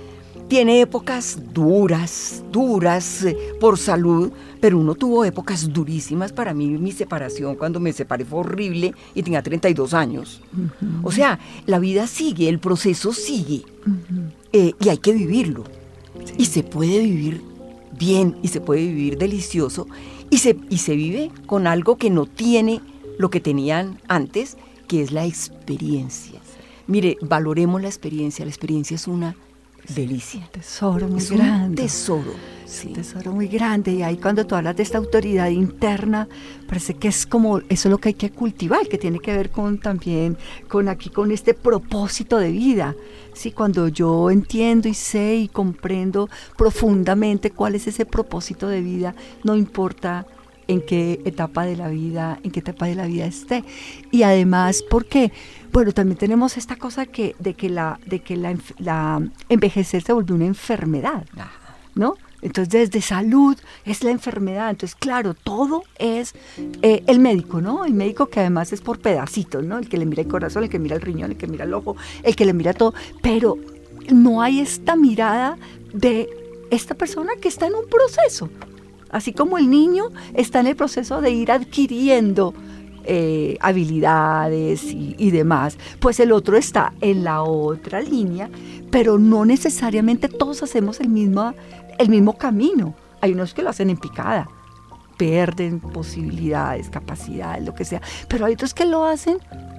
tiene épocas duras, duras eh, por salud, pero uno tuvo épocas durísimas. Para mí, mi separación, cuando me separé, fue horrible y tenía treinta y dos años. Uh-huh. O sea, la vida sigue, el proceso sigue, uh-huh. eh, y hay que vivirlo. Sí. Y se puede vivir bien, y se puede vivir delicioso, y se, y se vive con algo que no tiene lo que tenían antes, que es la experiencia. Mire, valoremos la experiencia, la experiencia es una delicia. Un tesoro muy es grande. Un tesoro. Sí. Un tesoro muy grande. Y ahí cuando tú hablas de esta autoridad interna, parece que es como, eso es lo que hay que cultivar, que tiene que ver con también, con aquí, con este propósito de vida. Sí, cuando yo entiendo y sé y comprendo profundamente cuál es ese propósito de vida, no importa en qué etapa de la vida, en qué etapa de la vida esté. Y además, ¿por qué? Bueno, también tenemos esta cosa que, de que, la, de que la, la envejecer se volvió una enfermedad, ¿no? Entonces, desde salud es la enfermedad. Entonces, claro, todo es eh, el médico, ¿no? El médico que además es por pedacitos, ¿no? El que le mira el corazón, el que mira el riñón, el que mira el ojo, el que le mira todo. Pero no hay esta mirada de esta persona que está en un proceso. Así como el niño está en el proceso de ir adquiriendo eh, habilidades y, y demás, pues el otro está en la otra línea, pero no necesariamente todos hacemos el mismo, el mismo camino. Hay unos que lo hacen en picada, pierden posibilidades, capacidades, lo que sea, pero hay otros que lo hacen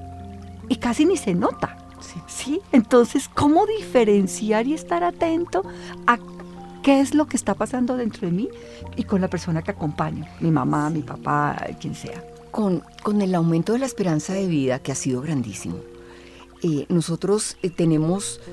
y casi ni se nota. Sí. ¿Sí? Entonces, ¿cómo diferenciar y estar atento a qué es lo que está pasando dentro de mí y con la persona que acompaño, mi mamá, mi papá, quien sea? Con, con el aumento de la esperanza de vida, que ha sido grandísimo, eh, nosotros eh, tenemos,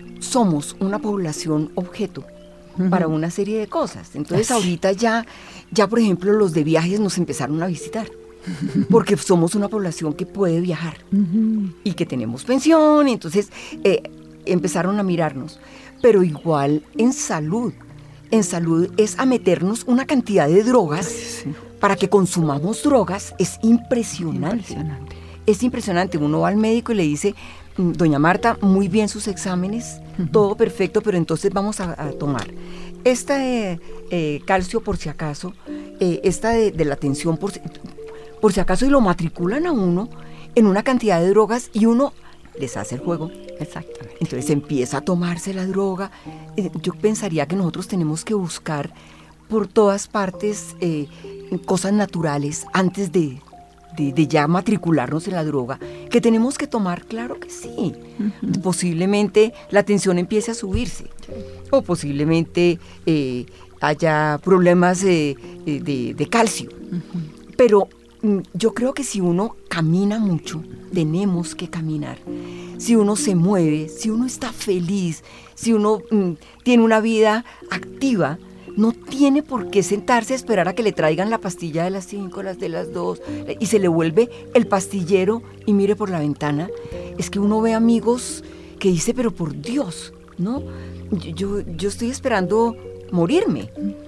somos una población objeto uh-huh. para una serie de cosas. Entonces Así. ahorita ya, ya, por ejemplo, los de viajes nos empezaron a visitar, porque somos una población que puede viajar uh-huh. y que tenemos pensión, entonces eh, empezaron a mirarnos. Pero igual en salud, en salud es a meternos una cantidad de drogas sí. para que consumamos drogas, es impresionante. impresionante. Es impresionante, uno va al médico y le dice, doña Marta, muy bien sus exámenes, uh-huh. todo perfecto, pero entonces vamos a, a tomar esta de eh, calcio por si acaso, eh, esta de, de la tensión por si, por si acaso, y lo matriculan a uno en una cantidad de drogas y uno les hace el juego. Exactamente. Entonces empieza a tomarse la droga. Yo pensaría que nosotros tenemos que buscar por todas partes eh, cosas naturales antes de, de, de ya matricularnos en la droga. ¿Que tenemos que tomar? Claro que sí. Uh-huh. Posiblemente la tensión empiece a subirse. Sí. O posiblemente eh, haya problemas eh, de, de calcio. Uh-huh. Pero yo creo que si uno camina mucho, tenemos que caminar. Si uno se mueve, si uno está feliz, si uno mm, tiene una vida activa, no tiene por qué sentarse a esperar a que le traigan la pastilla de las cinco, las de las dos, y se le vuelve el pastillero y mire por la ventana. Es que uno ve amigos que dice, pero por Dios, ¿no? Yo, yo estoy esperando morirme.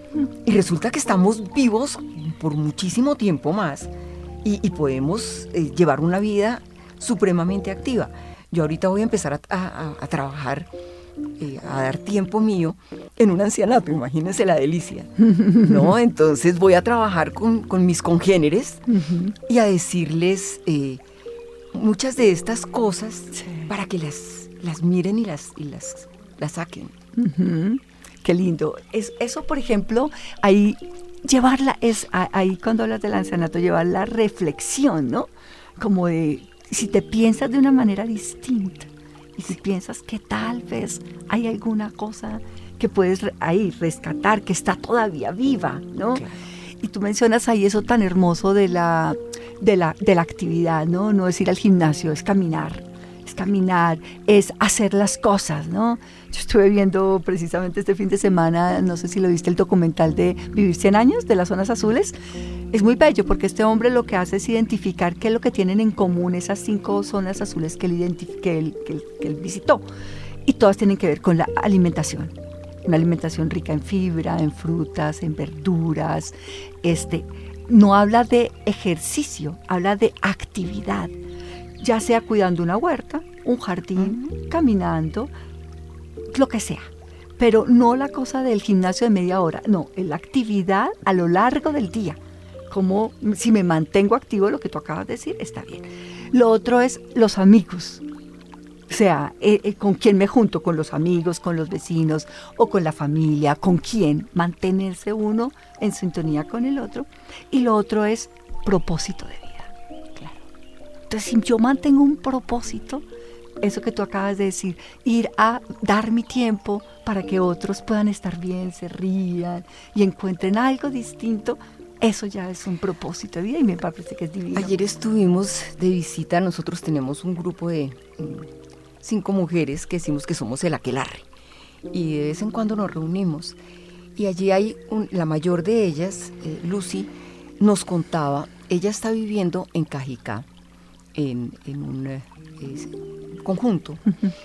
Y resulta que estamos vivos por muchísimo tiempo más y, y podemos eh, llevar una vida supremamente activa. Yo ahorita voy a empezar a, a, a trabajar, eh, a dar tiempo mío en un ancianato, imagínense la delicia, ¿no? Entonces voy a trabajar con, con mis congéneres uh-huh. y a decirles eh, muchas de estas cosas sí. para que las, las miren y las, y las, las saquen. Uh-huh. Qué lindo. Es, eso, por ejemplo, ahí llevarla, es ahí cuando hablas del ancianato, llevar la reflexión, ¿no? Como de, si te piensas de una manera distinta, y si piensas que tal vez hay alguna cosa que puedes ahí rescatar, que está todavía viva, ¿no? Claro. Y tú mencionas ahí eso tan hermoso de la, de la, de la actividad, ¿no? No es ir al gimnasio, es caminar. Es caminar, es hacer las cosas, ¿no? Yo estuve viendo precisamente este fin de semana, no sé si lo viste, el documental de Vivir cien años, de las zonas azules. Es muy bello porque este hombre lo que hace es identificar qué es lo que tienen en común esas cinco zonas azules que él, identif- que él, que él, que él visitó. Y todas tienen que ver con la alimentación. Una alimentación rica en fibra, en frutas, en verduras. Este, no habla de ejercicio, habla de actividad. Ya sea cuidando una huerta, un jardín, uh-huh. caminando, lo que sea. pero no la cosa del gimnasio de media hora, no, es la actividad a lo largo del día. Como si me mantengo activo, lo que tú acabas de decir, está bien. Lo otro es los amigos. O sea, eh, eh, con quién me junto, con los amigos, con los vecinos o con la familia, con quién, mantenerse uno en sintonía con el otro. Y lo otro es propósito de vida. Claro. Entonces, si yo mantengo un propósito, eso que tú acabas de decir, ir a dar mi tiempo para que otros puedan estar bien, se rían y encuentren algo distinto, eso ya es un propósito de vida y me parece que es divino. Ayer estuvimos de visita, nosotros tenemos un grupo de cinco mujeres que decimos que somos el aquelarre y de vez en cuando nos reunimos y allí hay un, la mayor de ellas, eh, Lucy, nos contaba, ella está viviendo en Cajicá en, en un eh, conjunto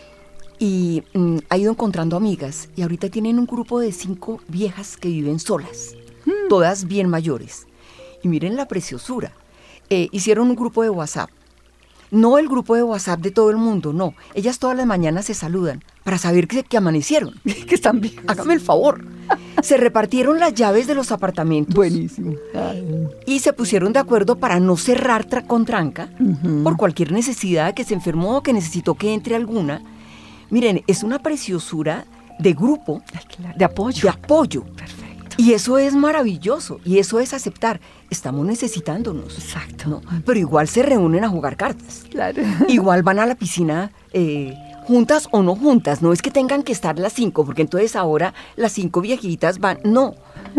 y mm, ha ido encontrando amigas y ahorita tienen un grupo de cinco viejas que viven solas, mm. todas bien mayores y miren la preciosura, eh, hicieron un grupo de WhatsApp. No el grupo de WhatsApp de todo el mundo, no. Ellas todas las mañanas se saludan para saber que, que amanecieron. Que están bien. Hágame el favor. Se repartieron las llaves de los apartamentos. Buenísimo. Ay. Y se pusieron de acuerdo para no cerrar tra- con tranca uh-huh. por cualquier necesidad, que se enfermó o que necesitó que entre alguna. Miren, es una preciosura de grupo. Ay, claro. De apoyo. De apoyo. Perfecto. Y eso es maravilloso, y eso es aceptar. Estamos necesitándonos. Exacto. ¿No? Pero igual se reúnen a jugar cartas. Claro. Igual van a la piscina eh, juntas o no juntas. No es que tengan que estar las cinco, porque entonces ahora las cinco viejitas van. No,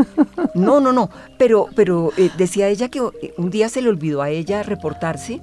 no, no, no. Pero, pero eh, decía ella que un día se le olvidó a ella reportarse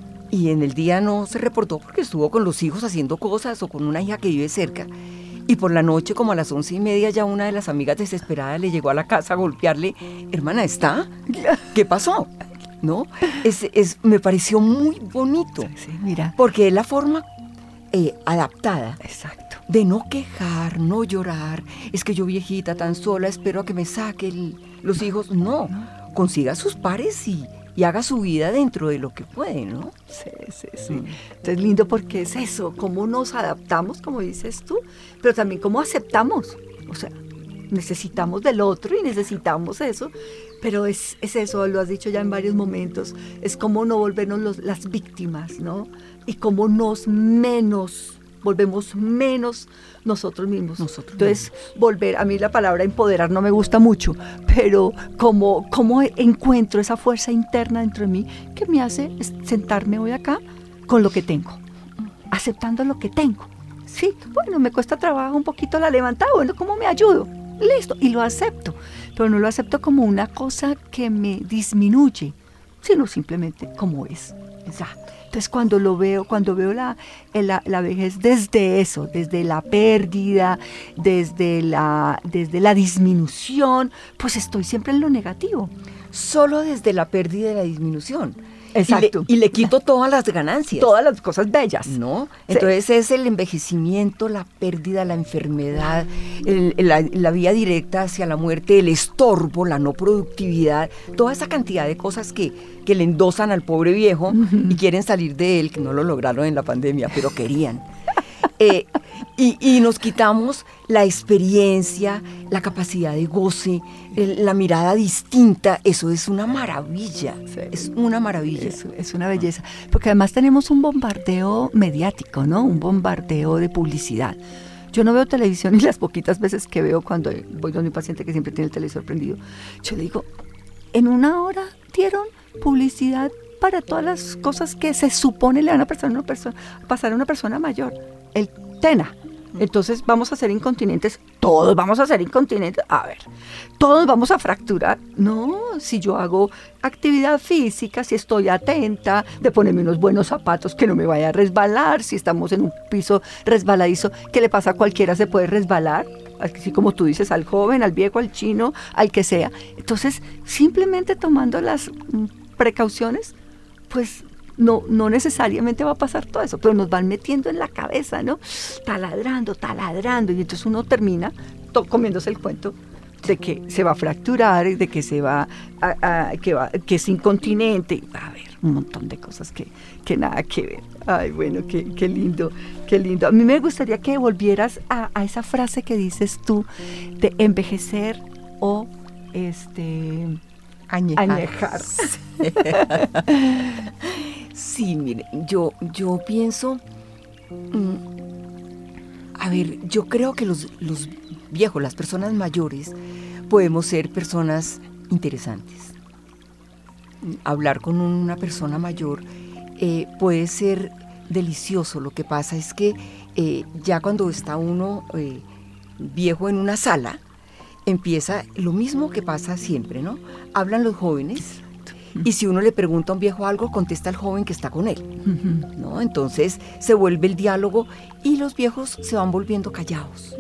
y en el día no se reportó porque estuvo con los hijos haciendo cosas o con una hija que vive cerca. Y por la noche, como a las once y media, ya una de las amigas desesperada le llegó a la casa a golpearle. Hermana, ¿está? ¿Qué pasó? ¿No? Es, es, me pareció muy bonito. Sí, mira. Porque es la forma eh, adaptada. Exacto. De no quejar, no llorar. Es que yo viejita, tan sola, espero a que me saquen los hijos. No, no. Consiga sus pares y... y haga su vida dentro de lo que puede, ¿no? Sí, sí, sí. Mm. Entonces, lindo porque es eso, cómo nos adaptamos, como dices tú, pero también cómo aceptamos. O sea, necesitamos del otro y necesitamos eso, pero es, es eso, lo has dicho ya en varios momentos, es cómo no volvernos los, las víctimas, ¿no? Y cómo nos menos, volvemos menos nosotros mismos. Nosotros Entonces, mismos. volver, a mí la palabra empoderar no me gusta mucho, pero como, como encuentro esa fuerza interna dentro de mí que me hace sentarme hoy acá con lo que tengo, aceptando lo que tengo. Sí, bueno, me cuesta trabajo un poquito la levantada, bueno, ¿cómo me ayudo? Listo, y lo acepto, pero no lo acepto como una cosa que me disminuye, sino simplemente como es. Exacto. Entonces cuando lo veo, cuando veo la, la, la vejez desde eso, desde la pérdida, desde la, desde la disminución, pues estoy siempre en lo negativo. Solo desde la pérdida y la disminución. Exacto. Y le, y le quito todas las ganancias. Todas las cosas bellas. ¿No? Entonces sí. Es el envejecimiento, la pérdida, la enfermedad, el, la, la vía directa hacia la muerte, el estorbo, la no productividad, toda esa cantidad de cosas que, que le endosan al pobre viejo uh-huh. y quieren salir de él, que no lo lograron en la pandemia, pero querían. Eh, y, y nos quitamos la experiencia, la capacidad de goce, el, la mirada distinta. Eso es una maravilla, sí. es una maravilla. Es, es una belleza, porque además tenemos un bombardeo mediático, ¿no? Un bombardeo de publicidad. Yo no veo televisión y las poquitas veces que veo cuando voy donde un paciente que siempre tiene el televisor prendido, yo le digo, en una hora dieron publicidad para todas las cosas que se supone le van a pasar a una persona, pasar a una persona mayor. El TENA. Entonces vamos a ser incontinentes, todos vamos a ser incontinentes, a ver, todos vamos a fracturar. No, si yo hago actividad física, si estoy atenta de ponerme unos buenos zapatos que no me vaya a resbalar, si estamos en un piso resbaladizo, ¿qué le pasa a cualquiera? Se puede resbalar, así como tú dices, al joven, al viejo, al chino, al que sea. Entonces, simplemente tomando las precauciones, pues no, no necesariamente va a pasar todo eso, pero nos van metiendo en la cabeza, ¿no? Taladrando, taladrando, y entonces uno termina to- comiéndose el cuento de que se va a fracturar, de que se va, a, a, que va, que es incontinente. A ver, un montón de cosas que, que nada que ver. Ay, bueno, qué, qué lindo, qué lindo. A mí me gustaría que volvieras a, a esa frase que dices tú de envejecer o este añejar. añejar. Sí, mire, yo, yo pienso, mmm, a ver, yo creo que los, los viejos, las personas mayores, podemos ser personas interesantes. Hablar con una persona mayor eh, puede ser delicioso. Lo que pasa es que eh, ya cuando está uno eh, viejo en una sala, empieza lo mismo que pasa siempre, ¿no? Hablan los jóvenes y si uno le pregunta a un viejo algo, contesta el joven que está con él, ¿no? Entonces se vuelve el diálogo y los viejos se van volviendo callados,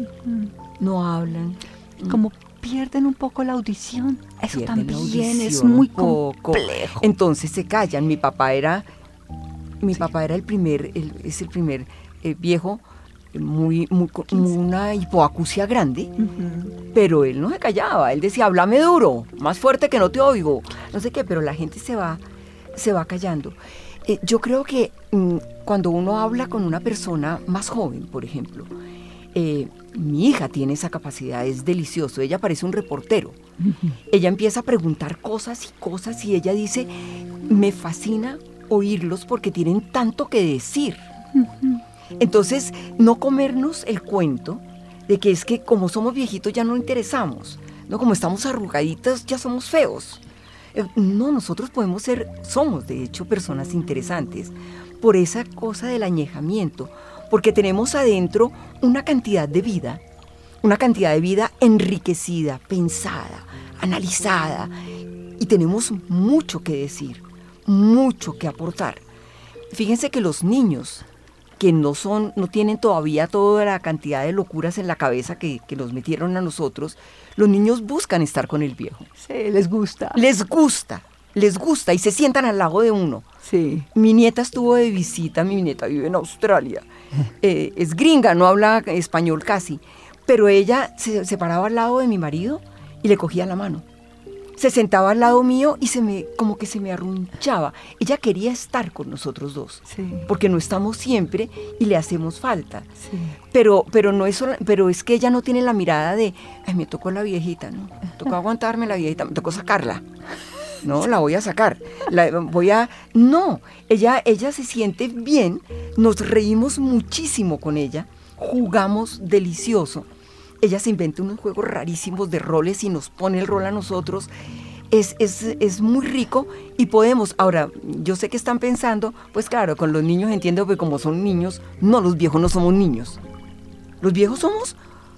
no hablan. Como pierden un poco la audición. Eso Pierden también audición es muy un poco. complejo. Entonces se callan. Mi papá era, mi sí. papá era el primer, el, es el primer eh, viejo, muy, muy, con una hipoacusia grande, uh-huh. pero él no se callaba. Él decía, háblame duro, más fuerte que no te oigo, no sé qué, pero la gente se va, se va callando. Eh, yo creo que mm, cuando uno habla con una persona más joven, por ejemplo, eh, mi hija tiene esa capacidad, es delicioso, ella parece un reportero. Uh-huh. Ella empieza a preguntar cosas y cosas y ella dice, me fascina oírlos porque tienen tanto que decir. Uh-huh. Entonces, no comernos el cuento de que es que como somos viejitos ya no interesamos, ¿no? Como estamos arrugaditos ya somos feos. Eh, no, nosotros podemos ser, somos de hecho personas interesantes por esa cosa del añejamiento, porque tenemos adentro una cantidad de vida, una cantidad de vida enriquecida, pensada, analizada, y tenemos mucho que decir, mucho que aportar. Fíjense que los niños que no son, no tienen todavía toda la cantidad de locuras en la cabeza que, que nos metieron a nosotros, los niños buscan estar con el viejo. Sí, les gusta. Les gusta, les gusta y se sientan al lado de uno. Sí. Mi nieta estuvo de visita, mi nieta vive en Australia, eh, es gringa, no habla español casi, pero ella se, se paraba al lado de mi marido y le cogía la mano. Se sentaba al lado mío y se me, como que se me arrunchaba. Ella quería estar con nosotros dos, sí. porque no estamos siempre y le hacemos falta. Sí. Pero, pero, no es solo, pero es que ella no tiene la mirada de, ay, me tocó la viejita, ¿no? Me tocó aguantarme la viejita, me tocó sacarla. No, la voy a sacar. La voy a... No, ella, ella se siente bien, nos reímos muchísimo con ella, jugamos delicioso. Ella se inventa unos juegos rarísimos de roles y nos pone el rol a nosotros. Es, es, es muy rico y podemos... Ahora, yo sé que están pensando, pues claro, con los niños entiendo que como son niños, no, los viejos no somos niños. Los viejos somos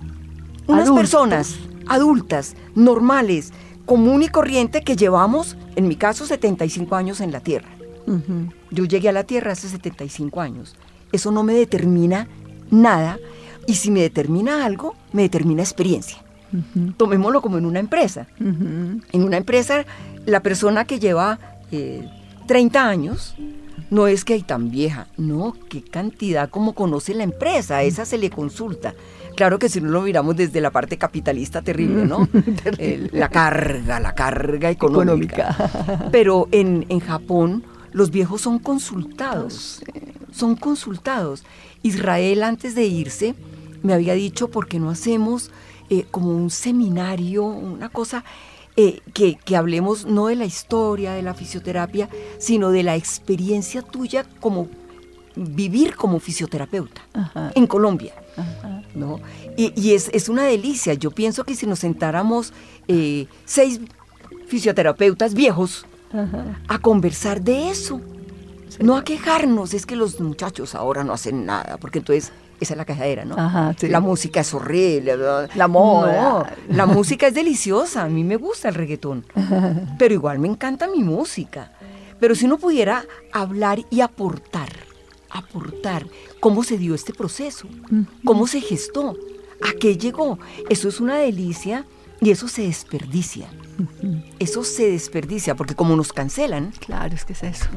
unas Adultos. personas adultas, normales, común y corriente que llevamos, en mi caso, setenta y cinco años en la Tierra. Uh-huh. Yo llegué a la Tierra hace setenta y cinco años. Eso no me determina nada. Y si me determina algo, me determina experiencia. Uh-huh. Tomémoslo como en una empresa. Uh-huh. En una empresa, la persona que lleva eh, treinta años, no es que hay tan vieja, no, qué cantidad como conoce la empresa, a esa se le consulta. Claro que si no lo miramos desde la parte capitalista, terrible, ¿no? terrible. Eh, la carga, la carga económica. económica. Pero en, en Japón, los viejos son consultados, son consultados. Israel, antes de irse, me había dicho, ¿por qué no hacemos eh, como un seminario, una cosa eh, que, que hablemos no de la historia, de la fisioterapia, sino de la experiencia tuya como vivir como fisioterapeuta? Ajá. En Colombia? Ajá. ¿No? Y, y es, es una delicia. Yo pienso que si nos sentáramos eh, seis fisioterapeutas viejos, ajá, a conversar de eso, sí, no a quejarnos, es que los muchachos ahora no hacen nada, porque entonces esa es la quejadera, ¿no? Ajá, sí. La música es horrible, la moda. No, la música es deliciosa, a mí me gusta el reggaetón, pero igual me encanta mi música. Pero si uno pudiera hablar y aportar, aportar cómo se dio este proceso, cómo se gestó, a qué llegó, eso es una delicia Y eso se desperdicia. Eso se desperdicia, porque como nos cancelan. Claro, es que es eso.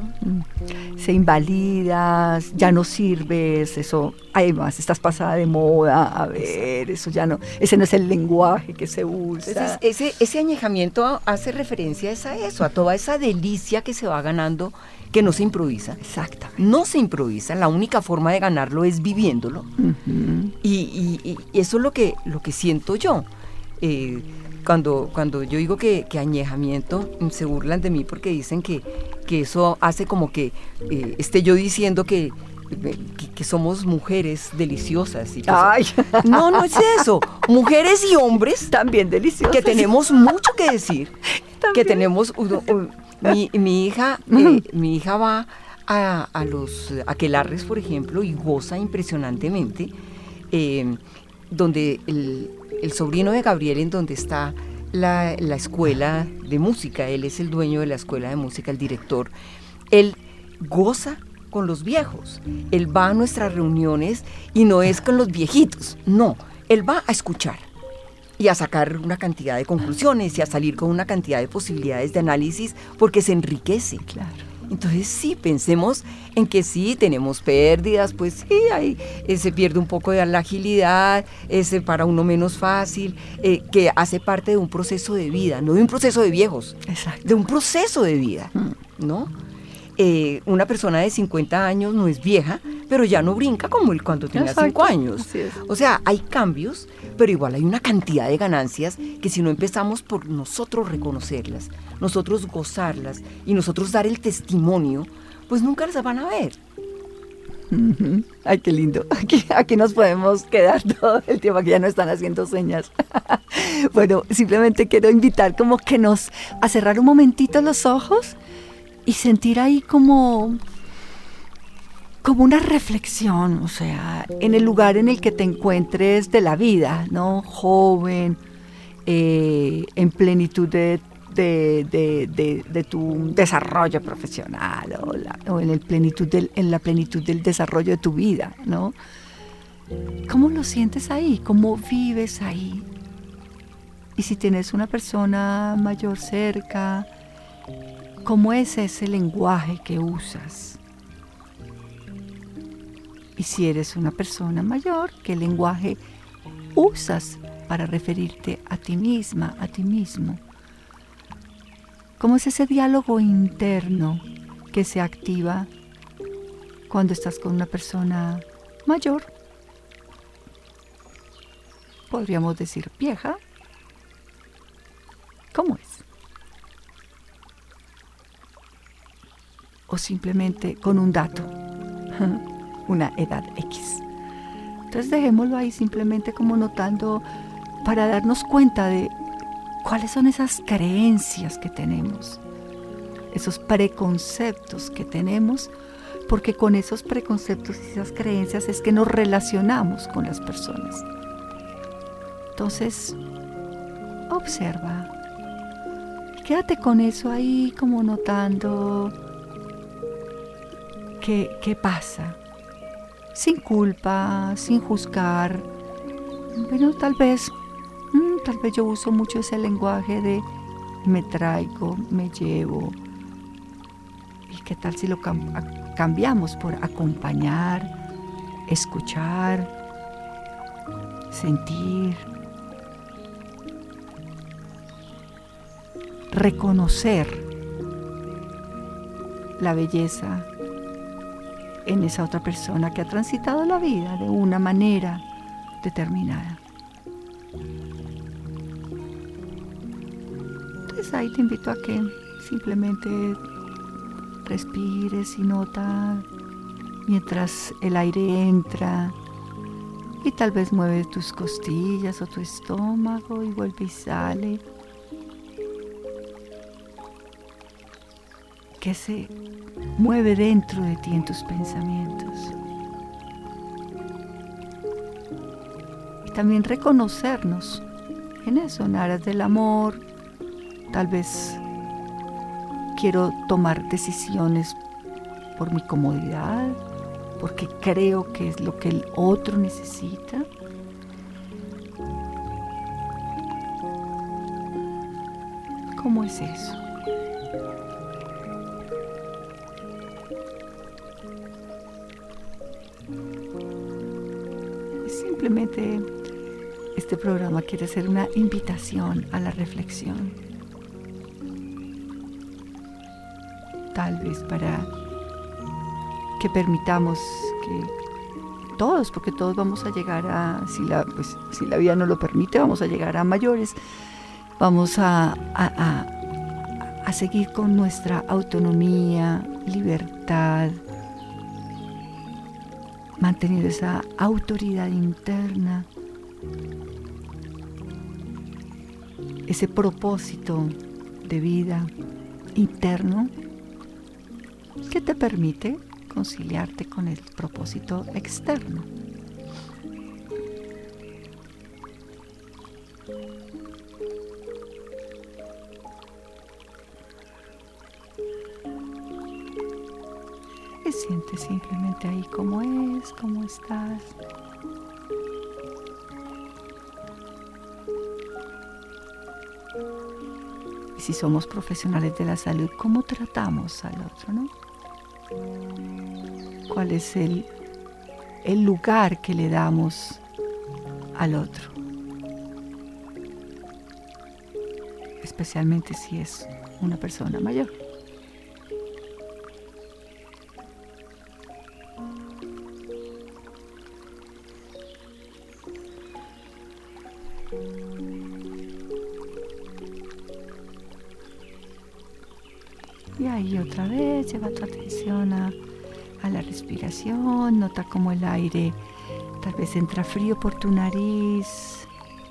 Se invalidas, ya no sirves, eso, además estás pasada de moda, a ver, eso ya no, ese no es el lenguaje que se usa. Entonces, ese, ese añejamiento hace referencia a eso, a toda esa delicia que se va ganando, que no se improvisa. Exactamente. No se improvisa, la única forma de ganarlo es viviéndolo. Uh-huh. y, y, y eso es lo que, lo que siento yo. Eh, cuando, cuando yo digo que, que añejamiento, se burlan de mí porque dicen que, que eso hace como que eh, esté yo diciendo que, que, que somos mujeres deliciosas. Y Ay. No, no es eso. Mujeres y hombres también deliciosas. Que tenemos mucho que decir. También. Que tenemos... Uh, uh, mi, mi, hija, eh, mi hija va a, a los aquelarres, por ejemplo, y goza impresionantemente, eh, donde el... el sobrino de Gabriel, en donde está la, la escuela de música, él es el dueño de la escuela de música, el director, él goza con los viejos, él va a nuestras reuniones y no es con los viejitos, no, él va a escuchar y a sacar una cantidad de conclusiones y a salir con una cantidad de posibilidades de análisis porque se enriquece. Claro. Entonces sí, pensemos en que sí, tenemos pérdidas, pues sí, hay, eh, se pierde un poco de la agilidad, es eh, para uno menos fácil, eh, que hace parte de un proceso de vida, no de un proceso de viejos, Exacto. de un proceso de vida, ¿no? Eh, una persona de cincuenta años no es vieja, pero ya no brinca como el cuando tenía cinco años. O sea, hay cambios, pero igual hay una cantidad de ganancias que si no empezamos por nosotros reconocerlas, nosotros gozarlas y nosotros dar el testimonio, pues nunca las van a ver. Uh-huh. Ay, qué lindo. Aquí, aquí nos podemos quedar todo el tiempo, aquí ya no están haciendo señas. Bueno, simplemente quiero invitar como que nos a cerrar un momentito los ojos y sentir ahí como, como una reflexión, o sea, en el lugar en el que te encuentres de la vida, ¿no? Joven, eh, en plenitud de, de, de, de, de tu desarrollo profesional o, la, o en, el plenitud del, en la plenitud del desarrollo de tu vida, ¿no? ¿Cómo lo sientes ahí? ¿Cómo vives ahí? Y si tienes una persona mayor cerca, ¿cómo es ese lenguaje que usas? Y si eres una persona mayor, ¿qué lenguaje usas para referirte a ti misma, a ti mismo? ¿Cómo es ese diálogo interno que se activa cuando estás con una persona mayor? Podríamos decir vieja. ¿Cómo es? O simplemente con un dato, una edad X. Entonces dejémoslo ahí simplemente como notando para darnos cuenta de cuáles son esas creencias que tenemos, esos preconceptos que tenemos, porque con esos preconceptos y esas creencias es que nos relacionamos con las personas. Entonces, observa, quédate con eso ahí como notando qué, qué pasa, sin culpa, sin juzgar. Bueno, tal vez, mmm, tal vez yo uso mucho ese lenguaje de me traigo, me llevo. ¿Y qué tal si lo cam- cambiamos por acompañar, escuchar, sentir, reconocer la belleza en esa otra persona que ha transitado la vida de una manera determinada? Entonces ahí te invito a que simplemente respires y nota mientras el aire entra y tal vez mueve tus costillas o tu estómago y vuelve y sale. Que se mueve dentro de ti en tus pensamientos. Y también reconocernos en eso, en aras del amor. Tal vez quiero tomar decisiones por mi comodidad, porque creo que es lo que el otro necesita. ¿Cómo es eso? Simplemente este programa quiere ser una invitación a la reflexión. Tal vez para que permitamos que todos, porque todos vamos a llegar a, si la, pues, si la vida nos lo permite, vamos a llegar a mayores, vamos a, a, a, a seguir con nuestra autonomía, libertad, manteniendo esa autoridad interna, ese propósito de vida interno que te permite conciliarte con el propósito externo. Y siente simplemente ahí cómo es, cómo estás. Y si somos profesionales de la salud, ¿cómo tratamos al otro, no? ¿Cuál es el, el lugar que le damos al otro? Especialmente si es una persona mayor. Y ahí otra vez lleva tu atención a, a la respiración, nota cómo el aire tal vez entra frío por tu nariz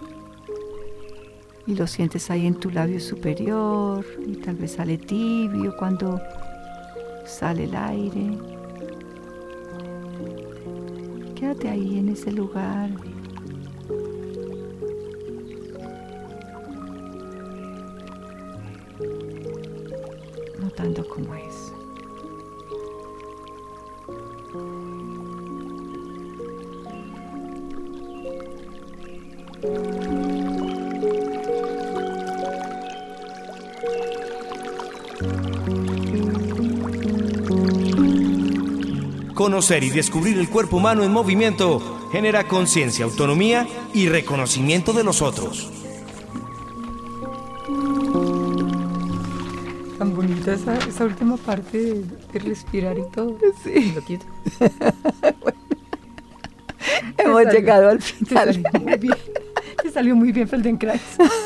y lo sientes ahí en tu labio superior y tal vez sale tibio cuando sale el aire. Quédate ahí en ese lugar. Notando cómo es. Conocer y descubrir el cuerpo humano en movimiento genera conciencia, autonomía y reconocimiento de los otros. Tan bonita esa, esa última parte de, de respirar y todo. Sí. Lo quieto. Bueno, hemos salió, llegado al Te final. salió muy bien. Te salió muy bien, Feldenkrais.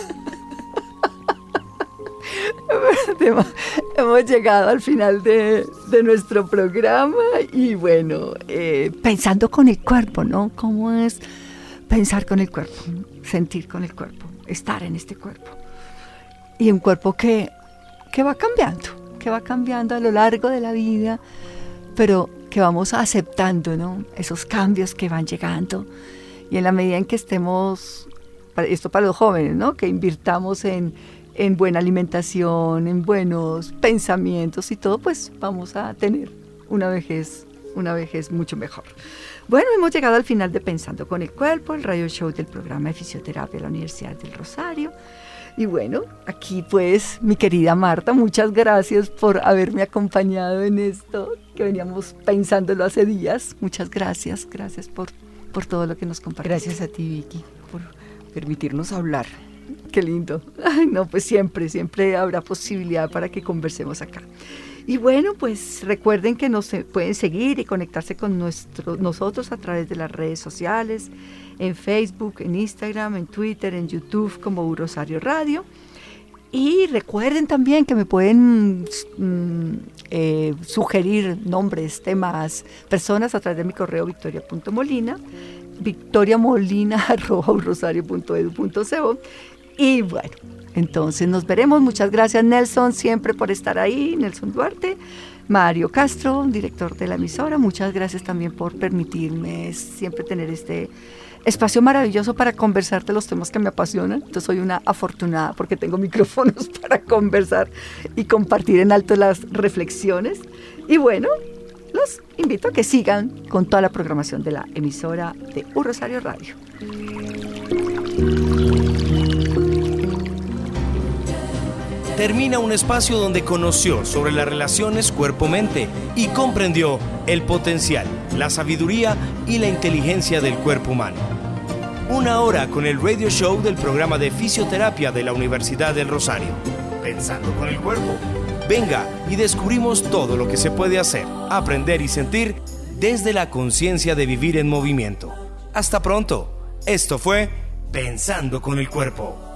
hemos, hemos llegado al final de, de nuestro programa y bueno, eh, pensando con el cuerpo, ¿no? ¿Cómo es pensar con el cuerpo? Sentir con el cuerpo, estar en este cuerpo. Y un cuerpo que, que va cambiando, que va cambiando a lo largo de la vida, pero que vamos aceptando, ¿no? Esos cambios que van llegando. Y en la medida en que estemos, esto para los jóvenes, ¿no? Que invirtamos en, en buena alimentación, en buenos pensamientos y todo, pues vamos a tener una vejez, una vejez mucho mejor. Bueno, hemos llegado al final de Pensando con el Cuerpo, el radio show del programa de fisioterapia de la Universidad del Rosario. Y bueno, aquí pues mi querida Marta, muchas gracias por haberme acompañado en esto que veníamos pensándolo hace días. Muchas gracias, gracias por, por todo lo que nos compartiste. Gracias a ti, Vicky, por permitirnos hablar. Qué lindo. Ay, no, pues siempre, siempre habrá posibilidad para que conversemos acá. Y bueno, pues recuerden que nos pueden seguir y conectarse con nuestro, nosotros a través de las redes sociales, en Facebook, en Instagram, en Twitter, en YouTube como U Rosario Radio. Y recuerden también que me pueden mm, eh, sugerir nombres, temas, personas a través de mi correo victoria punto molina, victoriamolina arroba u rosario punto edu punto co. Y bueno, entonces nos veremos. Muchas gracias, Nelson, siempre por estar ahí, Nelson Duarte. Mario Castro, director de la emisora, muchas gracias también por permitirme siempre tener este espacio maravilloso para conversar de los temas que me apasionan. Entonces soy una afortunada porque tengo micrófonos para conversar y compartir en alto las reflexiones. Y bueno, los invito a que sigan con toda la programación de la emisora de U Rosario Radio. termina un espacio donde conoció sobre las relaciones cuerpo-mente y comprendió el potencial, la sabiduría y la inteligencia del cuerpo humano. Una hora con el radio show del programa de fisioterapia de la Universidad del Rosario. Pensando con el cuerpo. Venga y descubrimos todo lo que se puede hacer, aprender y sentir desde la conciencia de vivir en movimiento. Hasta pronto. Esto fue Pensando con el Cuerpo.